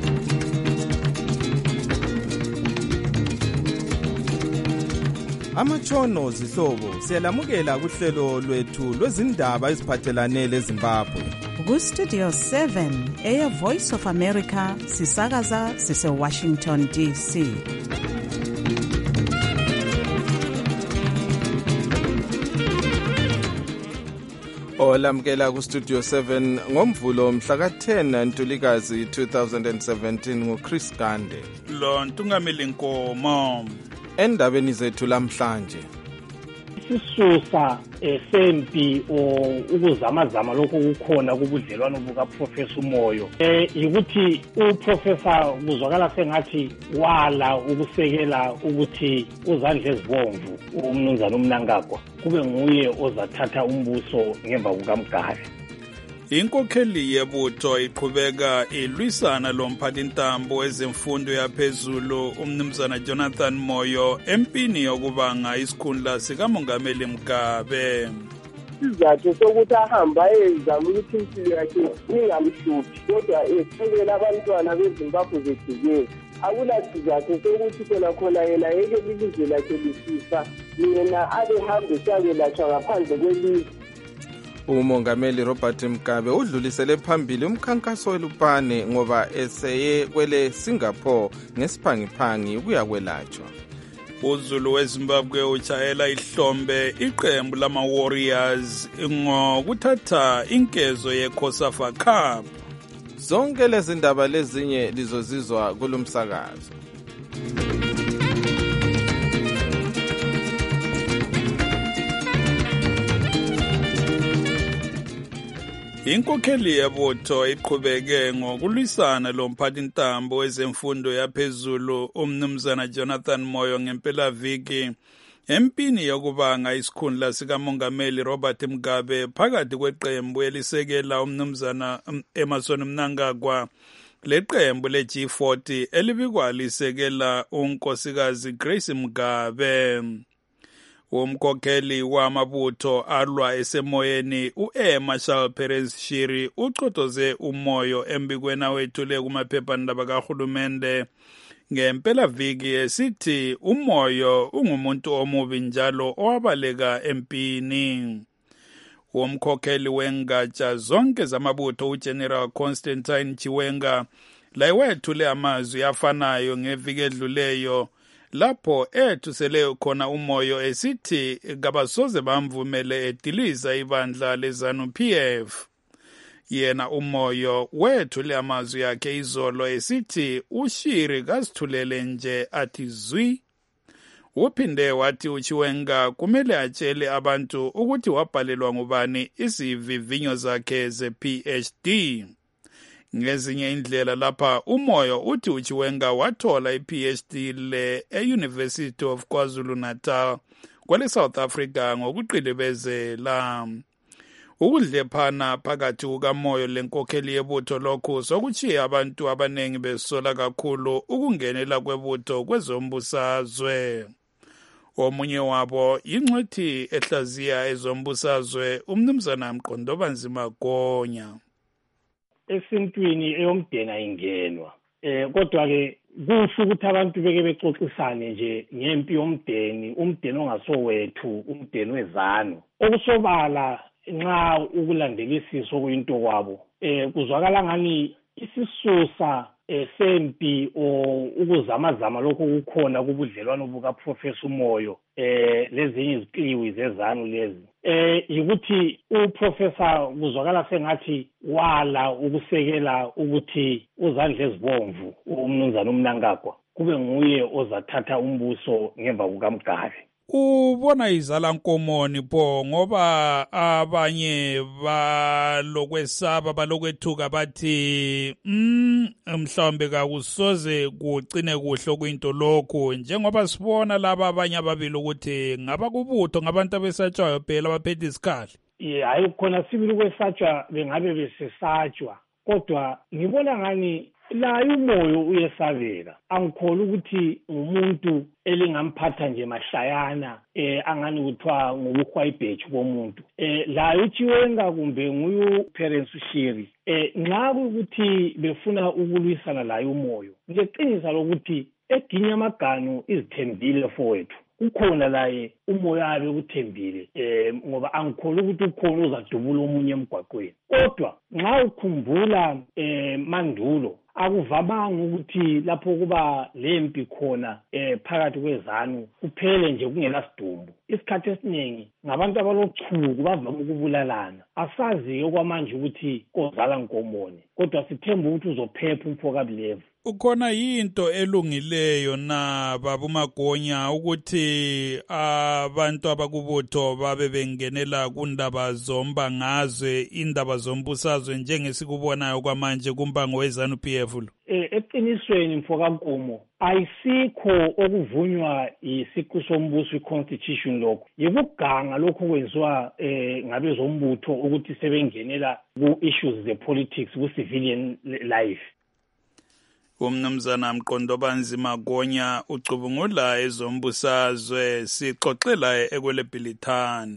C: Amatshono zihlobo siyalamukela kuhlelo lwethu lwezindaba eziphathelane leZimbabwe.
D: Ku-Studio 7 Air Voice of America sisakaza sise-Washington DC.
C: Olamukela ku-Studio 7 ngomvulo mhla ka-10 Ntulikazi 2017 nguChris Gande.
E: Lo Ntungameli Nkomo.
C: Endabeni zethu lamhlanje.
F: Isisusa sempi ukuzamazama lokho kukhona kubudlelwano bukaProfessor Umoyo yikuthi uProfessor kuzwakala sengathi wala ukusekela ukuthi uzandla ezibomvu umnumzana uMnangagwa kube nguye ozathatha umbuso ngemva kukaMgari.
E: Inkokheli yebutho iqhubeka ilwisana lomphathintambo ezemfundo yaphezulu umnumzana Jonathan Moyo empini yokubanga isikhundla sikamongameli Mugabe.
Z: Isizathu sokuthi ahamba ezama ukuthi impilo yakhe ingamhluphi kodwa esekela abantwana beZimbabwe begcike. Akunasizathu sokuthi khona yena yeke ilizwe lakhe lisisa yena abehambe sakelatshwa ngaphandle kwelizwe.
C: Umongameli Robert Mugabe udlulisele phambili umkhankaso welupane ngoba eseye kwele Singapore ngesiphangiphangi ukuyakwelatshwa.
E: uZulu weZimbabwe utshayela ihlombe iqembu lama-Warriors ngokuthatha inkezo ye-COSAFA Cup.
C: Zonke lezi ndaba lezinye lizozizwa kulomsakazo.
E: Inkokheli yebutho iqhubeke ngokulwisana lomphathintambo wezemfundo yaphezulu umnumzana Jonathan Moyo ngempelaviki empini yokubanga isikhundla sikamongameli Robert Mugabe phakathi kweqembu elisekela umnumzana Emmerson Mnangagwa leqembu le-G40 elibikwa lisekela unkosikazi Grace Mugabe. Umkhokheli wamabutho alwa esemoyeni Marshall Perez Shiri uchotoze umoyo embikweni awethule kumaphephandaba kahulumende ngempelaviki esithi umoyo ungumuntu omubi njalo owabaleka empini. Umkhokheli wengatsha zonke zamabutho uGeneral Constantine Chiwenga layiwethule amazwi afanayo ngeviki edluleyo lapho ethusele khona umoyo esithi kabasoze bamvumele ediliza ibandla leZANU-PF. Yena umoyo wethule amazwi yakhe izolo esithi uShiri kasithulele nje athi zwi. Uphinde wathi uChiwenga kumele atshele abantu ukuthi wabhalelwa ngubani izivivinyo zakhe ze-PhD. Ngezinye indlela lapha umoyo uthi uChiwenga wathola iPhD le e-University of KwaZulu-Natal kwele South Africa ngokuqilibezela. Ukudlephana phakathi kukamoyo lenkokheli yebutho lokhu sokuchiya abantu abanengi besola kakhulu ukungenela kwebutho kwezombusazwe. Omunye wabo ingcwethi ehlaziya ezombusazwe umnumzana Mqondobanzima Gonya.
F: Esintwini eyomdeni ayingenwa kodwa ke kusho ukuthi abantu beke bexoxisane nje ngempi yomdeni umdeni ongasowethu umdeni weZANU okusobala nxa ukulandelisisa okuyinto kwabo kuzwakala ngani isisusa sempi ukuzamazama lokho kukhona kubudlelwano bukaProfessor Umoyo lezinye iziqiwi zeZANU lezi yikuthi uProfessor kuzwakala sengathi wala ukusekela ukuthi uzandla ezibomvu umnumzana uMnangagwa kube nguye ozathatha umbuso ngemva kukaMgari.
E: Ubona izala nkomoni pho ngoba abanye balokwesaba balokwethuka bathi mhlawumbe kakusoze kucine kuhle kuyinto lokho njengoba sibona laba abanye ababili ukuthi ngaba kubutho ngabantu abesatshwayo phela abaphethe isikhali.
F: Hayi khona sibili kwesatshwa bengabe besesatshwa kodwa ngibona ngani la umoyo uyesabeka angikholwa ukuthi umuntu elingamphatha nje mashayana angani kuthiwa ngobuhwayibheji bomuntu la uchiwenga kumbe nguyu parents ushiri nxa ukuthi befuna ukulwisana la umoyo ngeqiniso lokuthi eginya amaganu izithembile fowethu ukhona laye umoya abe uthembile ngoba angikholwa ukuthi ukhona uzadubula omunye emgwaqweni kodwa nxa ukhumbula mandulo akuvamanga ukuthi lapho kuba lempi khona phakathi kwezanu kuphele nje kungenasidumbu isikhathi esiningi ngabantu abalochuku bavama ukubulalana asazi okwamanje ukuthi kozala nkomone kodwa sithemba ukuthi uzophepha umfokabulevu
E: ukhona yinto elungileyo na baba Magonya ukuthi abantu abakubutho babe bengenela kundaba zomba ngazwe indaba zombusazwe njengesikubonayo kwamanje kumbango weZANU-PF lo
F: eqinisweni mfokankomo ayisikho okuvunywa isiqu sombuso iconstitution lokho yikuganga lokho kwenziwa ngabezombutho ukuthi sebengenela ku-issues ze-politics ku-civilian life
E: umnumzana Mqondobanzi Magonya ucubungula ezombusazwe sixoxela ekwelebhilithani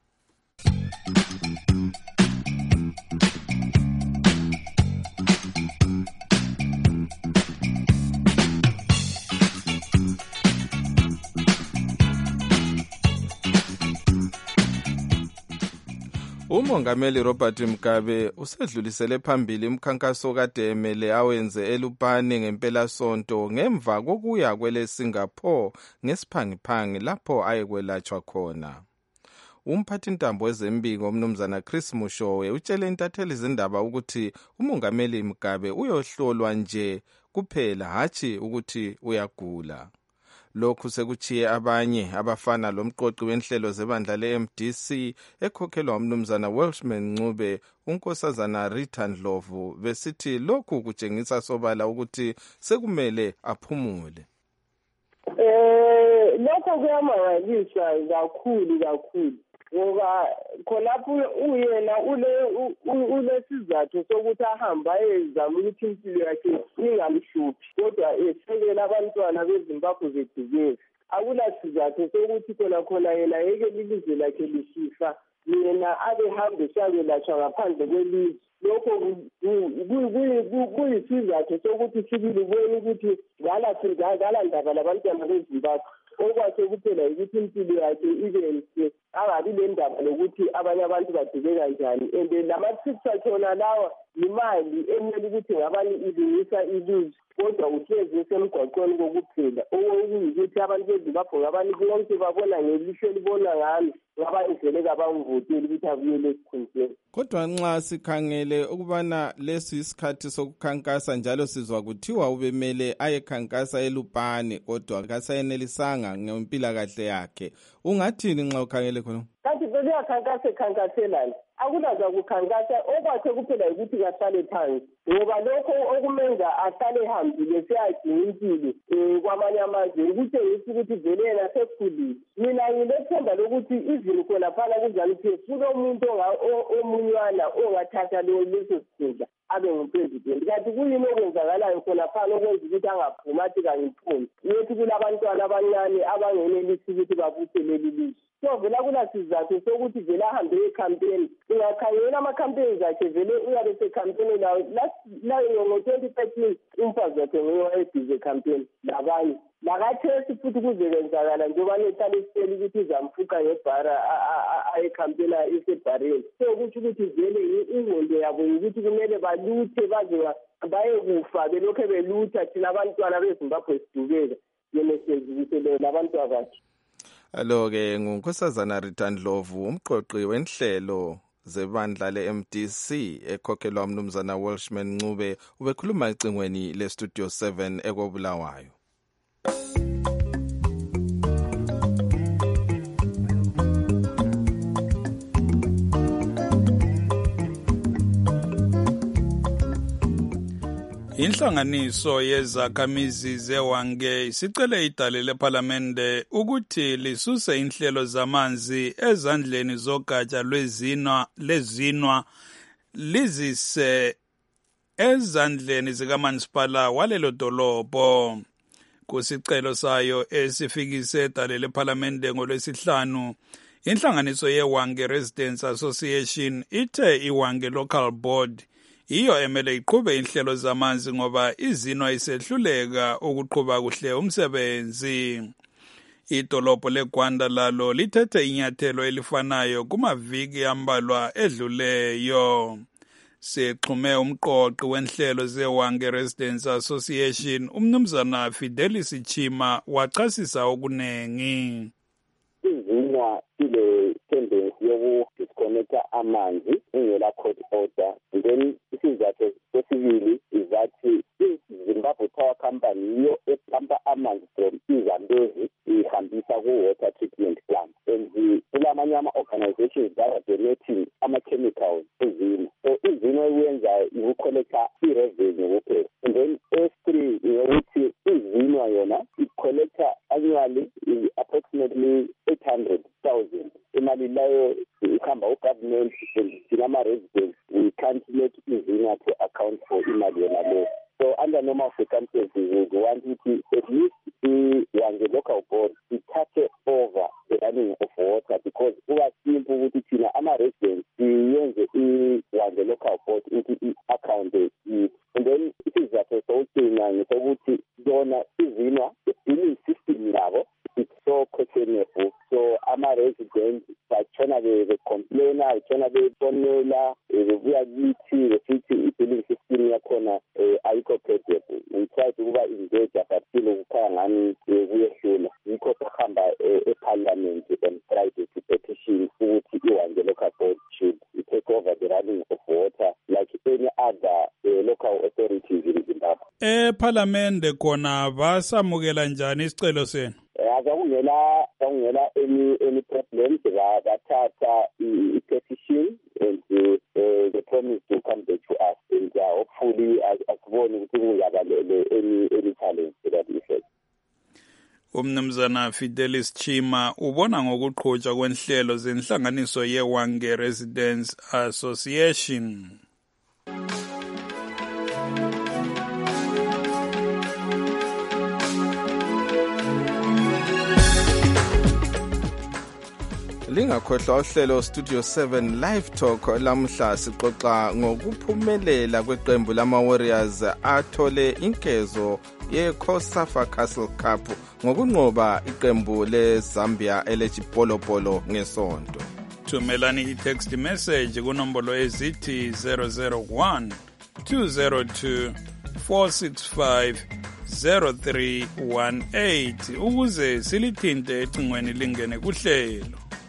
C: umongameli Robert Mugabe usedlulisele phambili umkhankaso kade emele awenze eLupane ngempelasonto ngemva kokuya kwele Singapore ngesiphangiphangi lapho ayekwelatshwa khona. Umphathintambo wezembiko umnumzana Chris Mushowe utshele intatheli zindaba ukuthi umongameli Mugabe uyohlolwa nje kuphela hatshi ukuthi uyagula. Lokhu sekuchiye abanye abafana lomqoqi wenhlelo zebandla le-MDC ekhokhelwa umnumzana Welshman Ncube unkosazana Rita Ndlovu besithi lokhu kutshengisa sobala ukuthi sekumele aphumule.
Z: Lokho kuyamangalisa kakhulu ngoba khonapho uyena ulesizathu sokuthi ahamba ezama ukuthi impilo yakhe ingamhluphi kodwa esekela abantwana beZimbabwe bedukile akulasizathu sokuthi khona yena yeke ilizwe lakhe lisifa yena abehambe shabelatshwa ngaphandle kwelizwe lokho kuyisizathu sokuthi sibili kubona ukuthi ngala ndaba labantwana beZimbabwe okwakhe kuphela ukuthi impilo yakhe ibe nhle angabi lendaba lokuthi abanye abantu badube kanjani and lama-trips akhona lawa yimali emele ukuthi ngabani ilungisa ilizwe kodwa uhlezi esemgwaqweni kokuphela okuyikuthi abantu beZimbabwe ngabani bonke babona ngelihlo elibona ngami ngabayizele kabangivoteli ukuthi abuyele esikhundleni.
C: Kodwa nxa sikhangele ukubana lesi isikhathi sokukhankasa njalo sizwa kuthiwa ubemele ayekhankasa eLupane kodwa akasayenelisanga ngempilakahle yakhe ungathini nxa ukhangele khona?
Z: Kanti bekhankaselani akulaza kukhankasa okwakhe kuphela ukuthi kahlale phansi ngoba lokho okumenza ahlale ehambile seyadinga impilo kwamanye amazwe ukutshengisa ukuthi vele yena sekhulile. Mina ngilethemba lokuthi izini khonaphana kuZANU-PF kulomuntu omunywana ongathatha leso sikhundla abe ngupresident kanti kuyini okwenzakalayo khonaphana okwenza ukuthi angaphumi athi kangiphumi yethi kulabantwana abancane abangenelisi ukuthi babusele lelizwe. So vele akulasizathu sokuthi vele ahambe ekhampeni ungakhangela ama-campaigns akhe vele uyabe sekhampeni layo ngo-2013 umfazi wakhe ngoyebhize ekhampeni labanye lakathesi futhi kuze kwenzakala njengoba nehlala esiteli ukuthi izamfuqa ngebhara ayekhampena esebhareni so kutsho ukuthi vele ingqondo yabo yikuthi kumele baluthe baze bayekufa belokhu belutha thina abantwana beZimbabwe sidubeka yena sezibisele labantwana bakhe.
C: Alo-ke ngunkosazana Rita Ndlovu umqoqi wenhlelo zebandla le-MDC ekhokhelwa umnumzana Welshman Ncube ubekhuluma ecingweni le-Studio 7 ekobulawayo.
E: Inhlanganiso yezakhamizi zeWange isicele idale lePhalamende ukuthi lisuse inhlelo zamanzi ezandleni zogatsha lezinwa lizise ezandleni zikamasipala walelo dolobho. Kusicelo sayo esifikise edale lephalamende ngolwesihlanu, inhlanganiso yeWange Residents Association ithe iWange Local Board iyo emele iqhube inhlelo zamanzi ngoba izinwa isehluleka ukuqhuba kuhle umsebenzi. Idolobho leGwanda lalo lithethe inyathelo elifanayo kumaviki ambalwa edluleyo. Sexhume umqoqi wenhlelo zeWange Residents Association umnumzana Fidelis Chima wachasisa okunengi.
H: Izinwa ile tendency yoku-disconnecta amanzi ingela court order. And then isizathu sesibili is that Zimbabwe Power Company yiyo epampa amanzi from iZambezi ihambisa ku-water treatment plant. And kulamanye ama-organizations that are donating ama-chemicals ezinwa. So izinwa iyenza ikucollecta i-revenue kuphela. And then S3 yokuthi izinwa yona icollecta annually approximately 800,000. Imali layo ihamba ugovernment thina ama-residents we can't make izinwa to account for imali yona leyo. So under normal circumstances we want to at least the local board to take over the running of water because we are simple ukuthi thina ama-residents siyenze the local board into i-account it. And then isizathu sokugcina ngisokuthi yona izinwa i-billing system yabo it's so questionable. So ama-residents batshona becomplaina batshona befonela bebuya kithi besithi i-billing system yakhona ayikho credible. We try to engage but still kukhaya ngani kuyehlula. Yikho sahamba eParliament and try to petition ukuthi iWange Local Board should take over the running of water like any other local authorities in Zimbabwe.
E: EParliament khona basamukela njani isicelo senu?
H: Akungela any problems. Bathatha i-petition and they promise to come back to us and hopefully asibone ukuthi kungaba any challenge to that effect.
E: Umnumzana Fidelis Chima ubona ngokuqhutshwa kwenhlelo zenhlanganiso yeWange Residents Association.
C: Lingakhohlwa uhlelo Studio 7 Live Talk lamhla siqoqa ngokuphumelela kweqembu lama-Warriors athole inkezo ye-COSAFA Castle Cup ngokunqoba iqembu leZambia elechipolopolo ngesonto. Thumelani i-text message kunombolo ezithi 001 202 465 0318 ukuze silithinte ecingweni lingene kuhlelo.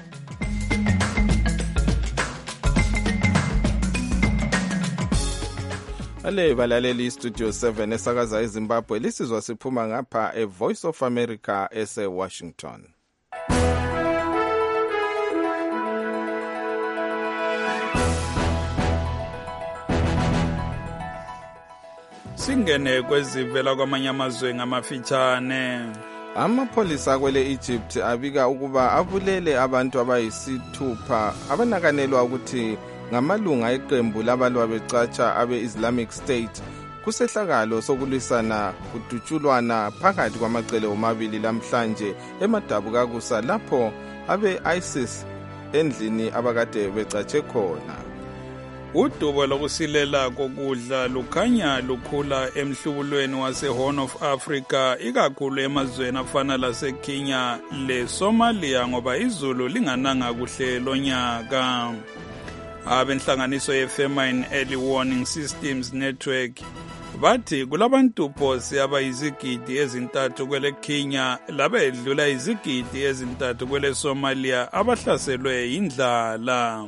C: Ale balaleli Studio 7 esakaza eZimbabwe lisizwa siphuma ngapha eVoice of America ese-Washington. Singene kwezivela kwamanye amazwe ngamafitshane. Amapholisa kwele Egypt abika ukuba abulele abantu abayisithupha abanakanelwa ukuthi ngamalunga eqembu labalwa becatsha abe-Islamic State kusehlakalo sokulwisana kudutshulwana phakathi kwamaqele omabili lamhlanje emadabukakusa lapho abe-ISIS endlini abakade becatshe khona. Udubo lokusilela kokudla lukhanya lukhula emhlubulweni wase-Horn of Africa ikakhulu emazweni afana laseKenya leSomalia ngoba izulu lingananga kuhle lonyaka. Abenhlanganiso ye-Famine Early Warning Systems Network bathi kulabantu phosi abayizigidi ezintathu kwele Kenya labedlula izigidi ezintathu kwele Somalia abahlaselwe yindlala.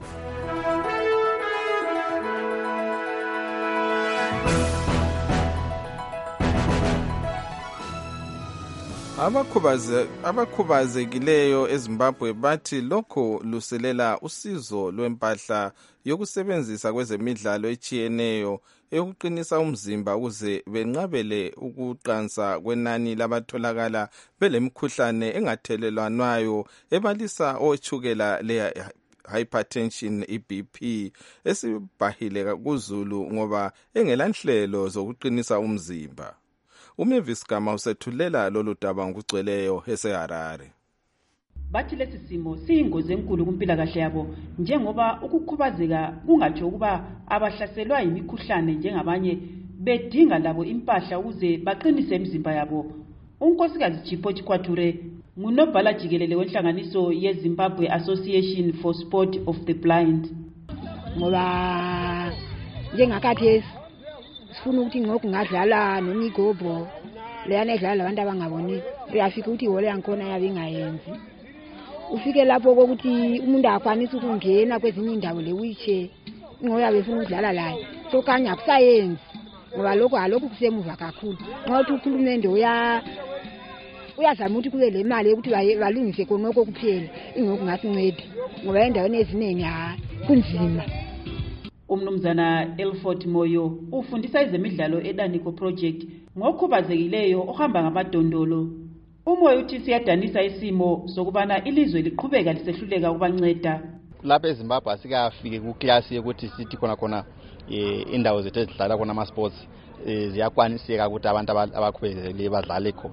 C: Abakhubazekileyo eZimbabwe bathi lokho luselela usizo lwempahla yokusebenzisa kwezemidlalo echiyeneyo eyokuqinisa umzimba ukuze benqabele ukuqansa kwenani labatholakala belemkhuhlane engathelelwanwayo ebalisa otshukela hypertension iBP esibhahile kuZulu ngoba engelanhlelo zokuqinisa umzimba. uMavis Gama usethulela lolu daba ngokugcweleyo eseHarare.
I: Bathi lesi simo siyingozi enkulu kumpilakahle yabo njengoba ukukhubazeka kungatsho ukuba abahlaselwa yimikhuhlane njengabanye bedinga labo impahla ukuze baqinise imizimba yabo. uNkosikazi Chipho Chikwature ngunobhala jikelele wenhlanganiso yeZimbabwe Association for Sport of the Blind.
J: Ngoba njengakhathesi sifuna ukuthi ngokungadlala nomigobho leyana edlala abantu abangaboni uyafika ukuthi ihole yankhona yabe ingayenzi. Ufike lapho kokuthi umuntu akwanisa ukungena kwezinye indawo le-wheelchair ngoba befuna ukudlala layo so kanye akusayenzi ngoba lokho kusemuva kakhulu. Ngoba uhulumende uyazama ukuthi kube le mali yokuthi balungise konoko kuphela ingokungasinceda ngoba endaweni eziningi kunzima.
I: Umnumzana Elfort Moyo ufundisa ezemidlalo eDaniko Project ngokhubazekileyo ohamba ngamadondolo. Umoya uthi siyadanisa isimo sokubana ilizwe liqhubeka lisehluleka ukubanceda.
K: Lapha eZimbabwe asikafike kuklasi yokuthi sithi khona indawo zethu ezidlala khona ama-sports ziyakwaniseka ukuthi abantu abakhubazekile badlale khona.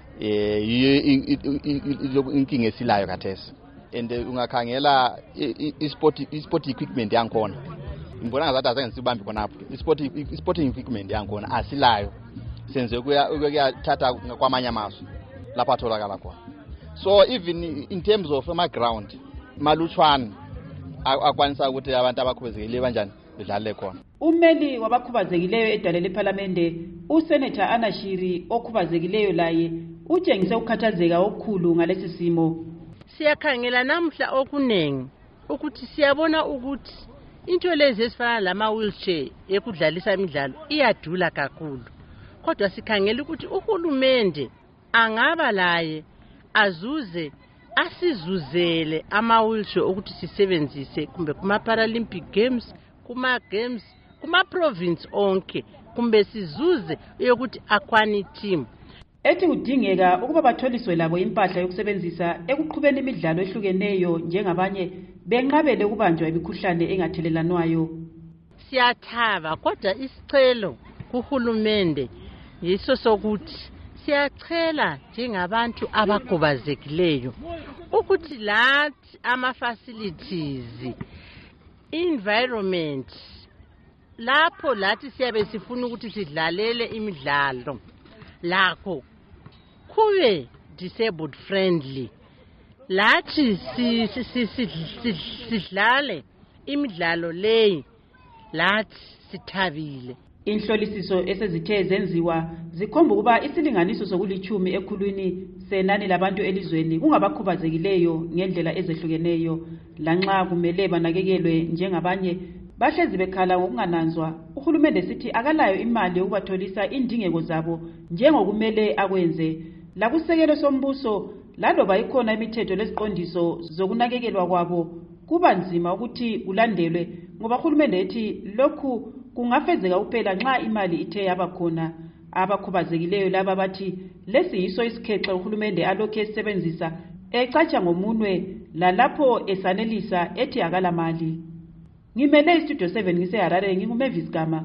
K: Inkinga esilayo khathesi and ungakhangela i-sport equipment yankhona ngibona ngazathi asengisibambi khonapho i-sporting equipment yankhona asilayo senze kuyathatha kwamanye amazwe lapha atholakala khona. So even in terms of ama-ground malutshwana akwanisa ukuthi abantu abakhubazekile banjani bedlale khona.
I: Ummeli wabakhubazekileyo edalele eParliamente uSenator Anashiri okhubazekileyo laye utshengise ukukhathazeka okukhulu ngalesi simo.
M: Siyakhangela namhla okunengi ukuthi siyabona ukuthi into lezi ezifana lama-wheelchair ekudlalisa imidlalo iyadula kakhulu. Kodwa sikhangela ukuthi uhulumende angaba laye azuze asizuzele ama-wheelchair ukuthi sisebenzise kumbe kuma-Paralympic Games, kuma-games, kuma-province onke kumbe sizuze yokuthi akwani team.
I: Ethi kudingeka ukuba batholiswe labo impahla yokusebenzisa ekuqhubeni imidlalo ehlukeneyo njengabanye benqabele ukubanjwa imikhuhlane engathelelanwayo.
M: Siyathaba kodwa isicelo kuhulumende yiso sokuthi siyacela njengabantu abagobazekileyo ukuthi lathi ama-facilities, environment, lapho lathi siyabe sifuna ukuthi sidlalele imidlalo lakho kube disabled friendly. Lathi sidlale imidlalo leyi lathi sithabile.
I: Inhlolisiso esezithe zenziwa zikhomba ukuba isilinganiso sokulithumi ekhulwini senani labantu elizweni kungabakhubazekileyo ngendlela ezehlukeneyo lanxa kumele banakekelwe njengabanye bahlezi bekhala ngokungananzwa. Uhulumende sithi akalayo imali yokubatholisa indingeko zabo njengokumele akwenze. Lakusekelo sombuso laloba ikhona imithetho leziqondiso zokunakekelwa kwabo kuba nzima ukuthi kulandelwe ngoba uhulumende ethi lokhu kungafezeka kuphela nxa imali ithe yabakhona. Abakhubazekileyo laba bathi lesi yiso isikhexe uhulumende alokhu esebenzisa ecatsha ngomunwe lalapho esanelisa ethi akala mali. Ngimele iStudio 7 ngiseHarare nginguMavis Gama.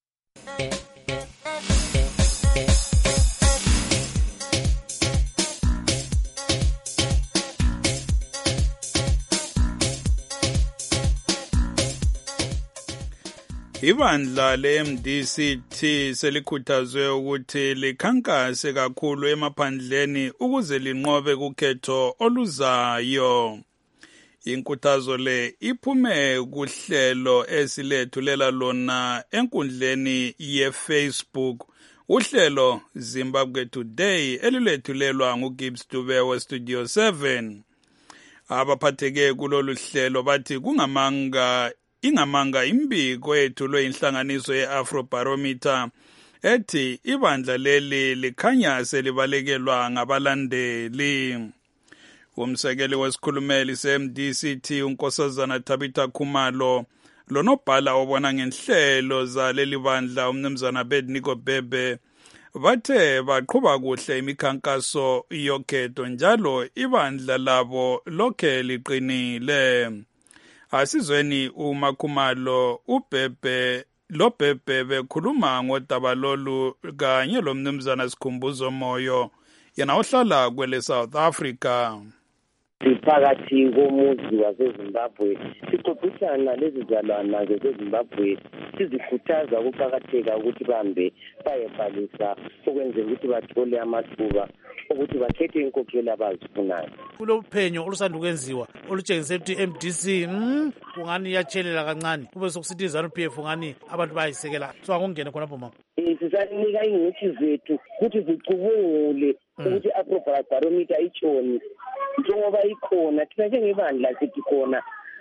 E: Ibandla le-MDCT selikhuthazwe ukuthi likhankase kakhulu emaphandleni ukuze linqobe kukhetho oluzayo. Inkuthazo le iphume kuhlelo esilethulela lona enkundleni ye-Facebook, uhlelo Zimbabwe Today elilethulelwa nguGibbs Dube weStudio 7. Abaphatheke kulolu hlelo bathi ingamanga imbiko ethulwe inhlanganiso ye-Afrobarometer ethi ibandla leli likhanya selibalekelwa ngabalandeli. Umsekeli wesikhulumeli se-MDCT uNkosazana Tabitha Khumalo lonobhala obona ngenhlelo zaleli bandla umnumzana Bedniko Bebe bathe baqhuba kuhle imikhankaso yokhetho njalo ibandla labo lokhe liqinile. Asizweni uMakhumalo Bhebhe bekhuluma ngodaba lolu kanye lomnumzana Sikhumbuzo Moyo yena ohlala kwele South Africa.
L: Phakathi komuzi waseZimbabwe sixoxisana lezizalwana zeZimbabwe sizikhuthaza ukuqakatheka ukuthi bahambe bayebhalisa ukwenzela ukuthi bathole amathuba ukuthi bakhethe inkokheli abazifunayo.
B: Kulophenyo olusanda ukwenziwa olutshengisa ukuthi MDC kungani yatshelela kancane kube sokusithi ZANU-PF ngani abantu bayisekela so akungene khonapho mama.
L: Sisanika ingqithi zethu ukuthi zicubungule ukuthi i-Afrobarometer itshoni njengoba ikhona thina njengebandla sithi khona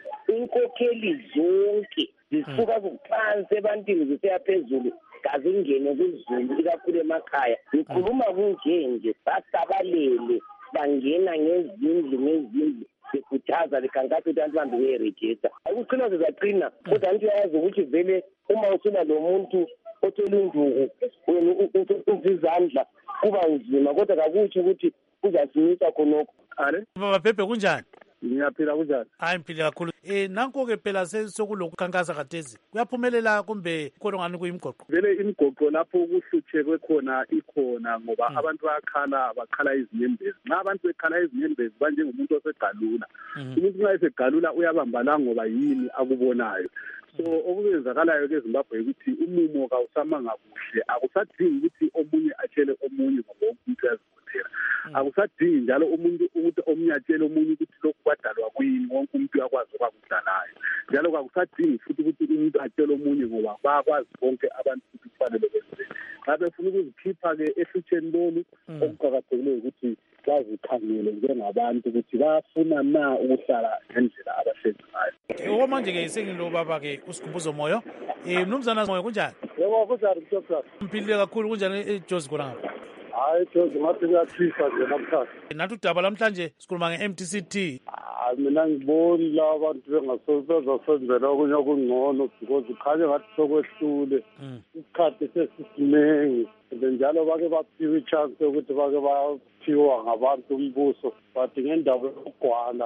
L: inkokheli zonke zisuka phansi ebantwini zisiya phezulu kazingene kuzulu ikakhulu emakhaya. Ngikhuluma kunjenje basabalele bangena ngezindlu bekhuthaza bekhankasa ukuthi abantu bahambe beyerejista. Akuqina zizaqina kodwa abantu uyayazi ukuthi vele uma usula lo muntu othola induku wena uthunza izandla kuba nzima kodwa kakutsho ukuthi uzasimisa khonokho.
B: Baba Bhebhe kunjani?
V: Ngiyaphila kunjani?
B: Hayi mphile kakhulu. Nanko-ke phela sekulokukhankasa khathesi kuyaphumelela kumbe khona ngani kuyimgoqo?
V: Vele imgoqo lapho kuhluthekwe khona ikhona ngoba abantu bakhala izinyembezi. Nxa abantu bekhala izinyembezi banjengomuntu osegalula. Umuntu nxa esegalula uyabambala ngoba yini akubonayo. So okuzenzakalayo eZimbabwe ukuthi umumo kawusamanga kuhle, akusadingi ukuthi omunye atshele omunye ngoba umuntu uyazibonela. Akusadingi njalo umuntu ukuthi omunye atshele omunye ukuthi lokhu kwadalwa kuyini, wonke umuntu uyakwazi okwakudalayo. Njalo akusadingi futhi ukuthi umuntu atshele omunye ngoba bayakwazi bonke abantu ukuthi kufanele benzeni. Xa befuna ukuzikhipha-ke ehlutsheni lolu okuqakathekileyo ukuthi bazikhangele njengabantu ukuthi bayafuna na ukuhlala ngendlela abahlezi ngayo.
B: Okwamanje-ke sengilo baba-ke uSikhumbuzo Moyo. Mnumzana Moyo kunjani?
V: Yebo kunjani mthokazi?
B: Mphile kakhulu kunjani eJozi khona ngapha?
V: Hayi Jozi ngathi kuyathisa nje namhlanje.
B: Nathi udaba lamhlanje sikhuluma nge-MTCT.
V: Mina ngiboni la abantu bezosenzela okunye okungcono because kukhanye ngathi sokwehlule isikhathi sesisinengi njalo bake baphiwa ichance yokuthi bake baphiwa ngabantu umbuso but ngendaba yokugwala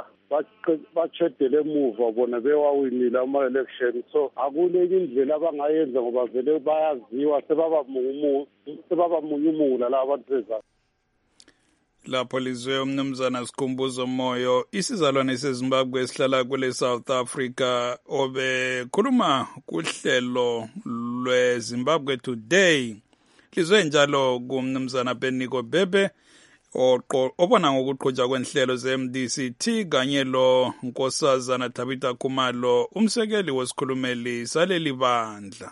V: bachedele emuva bona bewawinile ama-election so akunenye indlela abangayenza ngoba vele bayaziwa sebabamunyumula la abantu bezabo.
E: Lapho lizwe umnumzana Sikhumbuzo Moyo isizalwane seZimbabwe esihlala kwele South Africa obekhuluma kuhlelo lweZimbabwe Today. Lizwe njalo kumnumzana Beniko Bhebhe obona ngokuqhutshwa kwenhlelo ze-MDCT kanye lo Nkosazana Tabitha Khumalo umsekeli wesikhulumeli saleli bandla.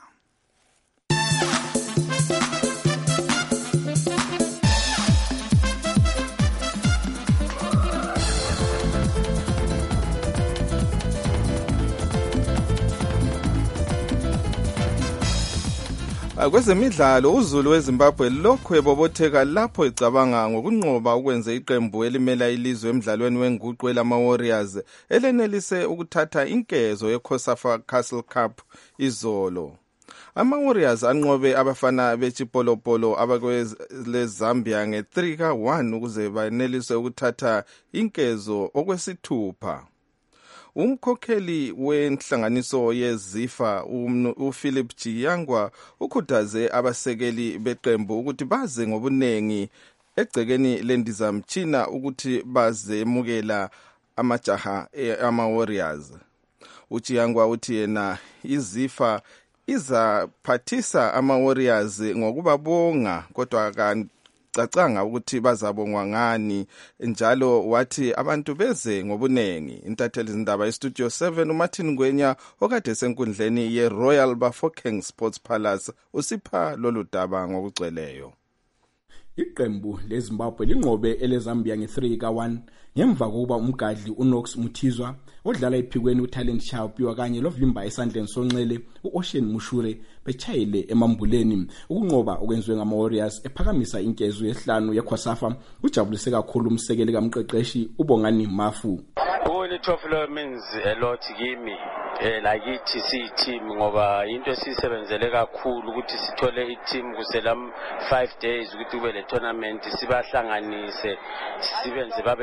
C: Kwezemidlalo uZulu weZimbabwe lokhu ebobotheka lapho ecabanga ngokunqoba ukwenza iqembu elimela ilizwe emidlalweni wenguqu elama-Warriors elenelise ukuthatha inkezo yeCOSAFA Castle Cup izolo. Ama-Warriors anqobe abafana beChipolopolo abakwele-Zambia nge-3-1 ukuze banelise ukuthatha inkezo okwesithupha. Umkhokheli wenhlanganiso yeZIFA uPhilip Chiyangwa ukhuthaze abasekeli beqembu ukuthi baze ngobunengi egcekeni lendizamtshina ukuthi bazemukela amajaha ama-Warriors. uChiyangwa uthi yena iZIFA izaphathisa ama-Warriors ngokubabonga kodwa cacanga ukuthi bazabongwa ngani njalo wathi abantu beze ngobunengi. Intatheli zindaba eStudio 7 uMartin Ngwenya okade senkundleni yeRoyal Bafokeng Sports Palace usipha lolu daba ngokugcweleyo.
N: Iqembu leZimbabwe linqobe eleZambia nge-3-1 ngemva kokuba umgadli uNox Muthizwa odlala ephikweni uTalent Chappiwa kanye lovimba esandleni sonxele uOcean Mushure bechayile emambuleni. Ukunqoba okwenziwe ngama-Warriors ephakamisa inkezo yesihlanu yeCOSAFA ujabulise kakhulu umsekeli kamqeqeshi uBongani Mafu.
O: Winning trophy means a lot kimi lakithi siyi-team ngoba into esisebenzele kakhulu ukuthi sithole i-team kuselam 5 days ukuthi kube le tournament sibahlanganise sibenze babe i-team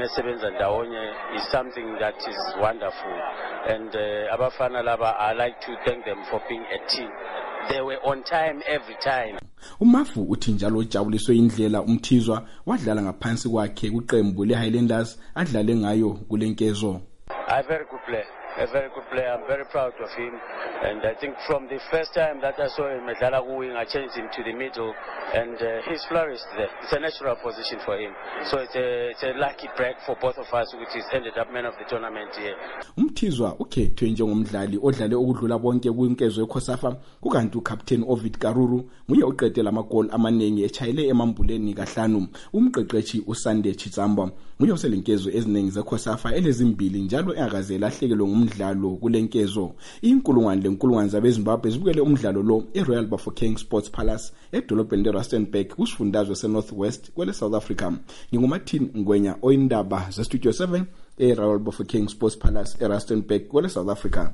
O: esebenza ndawonye is something that is wonderful, and abafana laba, I like to thank them for being a team. They were on time every time.
N: uMafu uthi njalo ujabuliswe indlela uMthizwa wadlala ngaphansi kwakhe kwiqembu leHighlanders adlale ngayo kulenkezo.
O: A very good player. A very good player. I'm very proud of him. And I think from the first time that I saw him at Lalagu wing, I changed him to the middle, and he's flourished there. It's a natural position for him. So it's a lucky break for both of us, which is ended up man of the tournament here.
N: uMthizwa ukhethwe njengomdlali odlale ukudlula bonke kwinkezo yeKhosafa, kukanti uCaptain Ovid Karuru nguye oqedela amagoli amanengi echayele emambuleni kahlanu. Umqeqeshi uSande Chitsamba nguye oselenkezo eziningi zeKhosafa elezimbili njalo engakaze lahlekelwe ngumdlalo kulenkezo. Inkulungwane zabeZimbabwe zibukele umdlalo lo eRoyal Bafokeng Sports Palace edolobheni leRustenburg kusifundazwe seNorthwest kwele South Africa. NginguMartin Ngwenya oyindaba zeStudio 7 eRoyal Bafokeng Sports Palace eRustenburg kwele South Africa.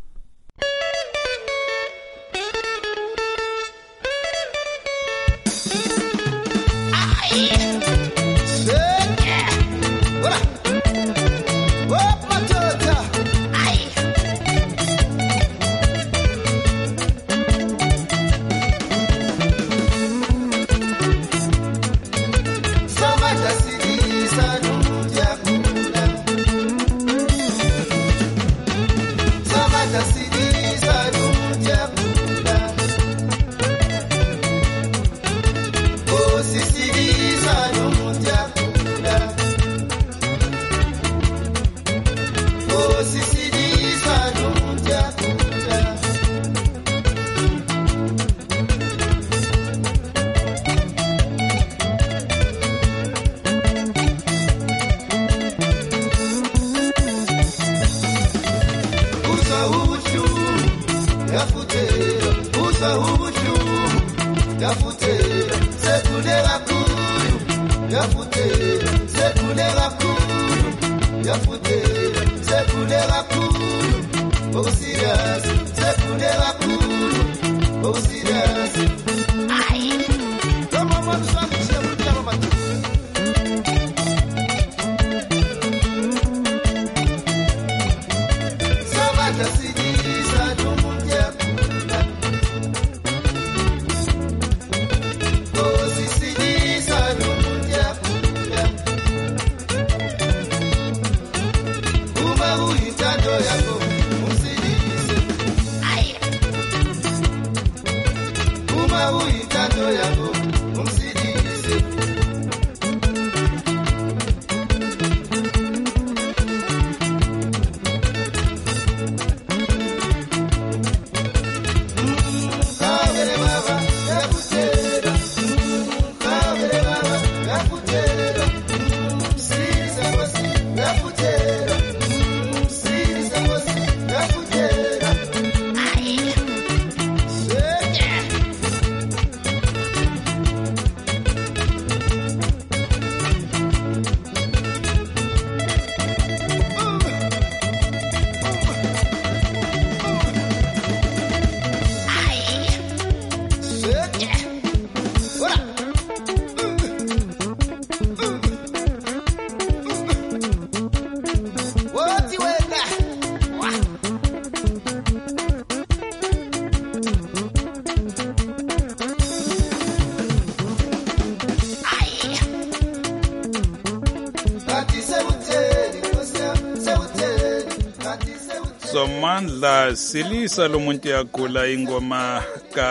E: Somandla silisa lomuntu yagula ingoma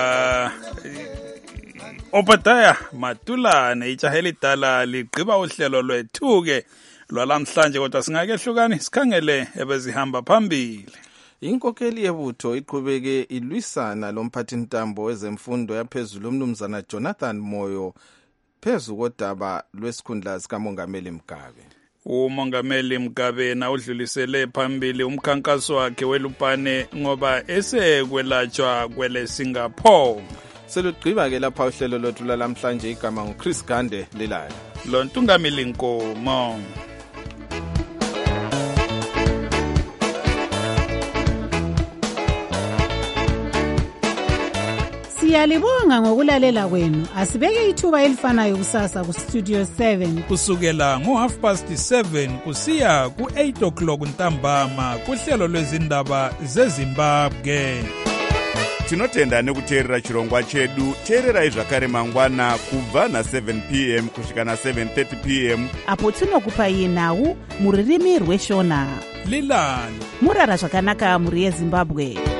E: ka Obadiah Matulane ijaheli idala ligqiba uhlelo lwethuke lwalamhlanje kodwa singakehlukani sikhangele ebezihamba phambili.
C: Inkokheli yebutho iqhubeke ilwisana lomphathintambo wezemfundo yaphezulu umnumzana Jonathan Moyo phezu kodaba lwesikhundla sikamongameli Mugabe.
E: uMongameli Mugabe na udlulisele phambili umkhankaso wakhe welupane ngoba esekwelatshwa kwele Singapore.
C: Selugqiba ke lapha uhlelo lwethu lamhlanje igama nguChris Gande lelaya.
E: Lo Ntungamili Nkomo.
D: Siyalibonga ngokulalela kwenu. Asibeke ithuba elifanayo kusasa ku Studio 7
E: kusukela ngo7:30 kusiya ku8 o'clock ntambama kuhlelo lwezindaba zeZimbabwe.
A: Tinotenda nekuteerera chirongwa chedu. Teererai zvakare mangwana kubva na7 p.m. kusvika na7:30 p.m.
D: apo tinokupai nhau muririmi rweshona.
E: Lilani
D: murara zvakanaka muri yeZimbabwe.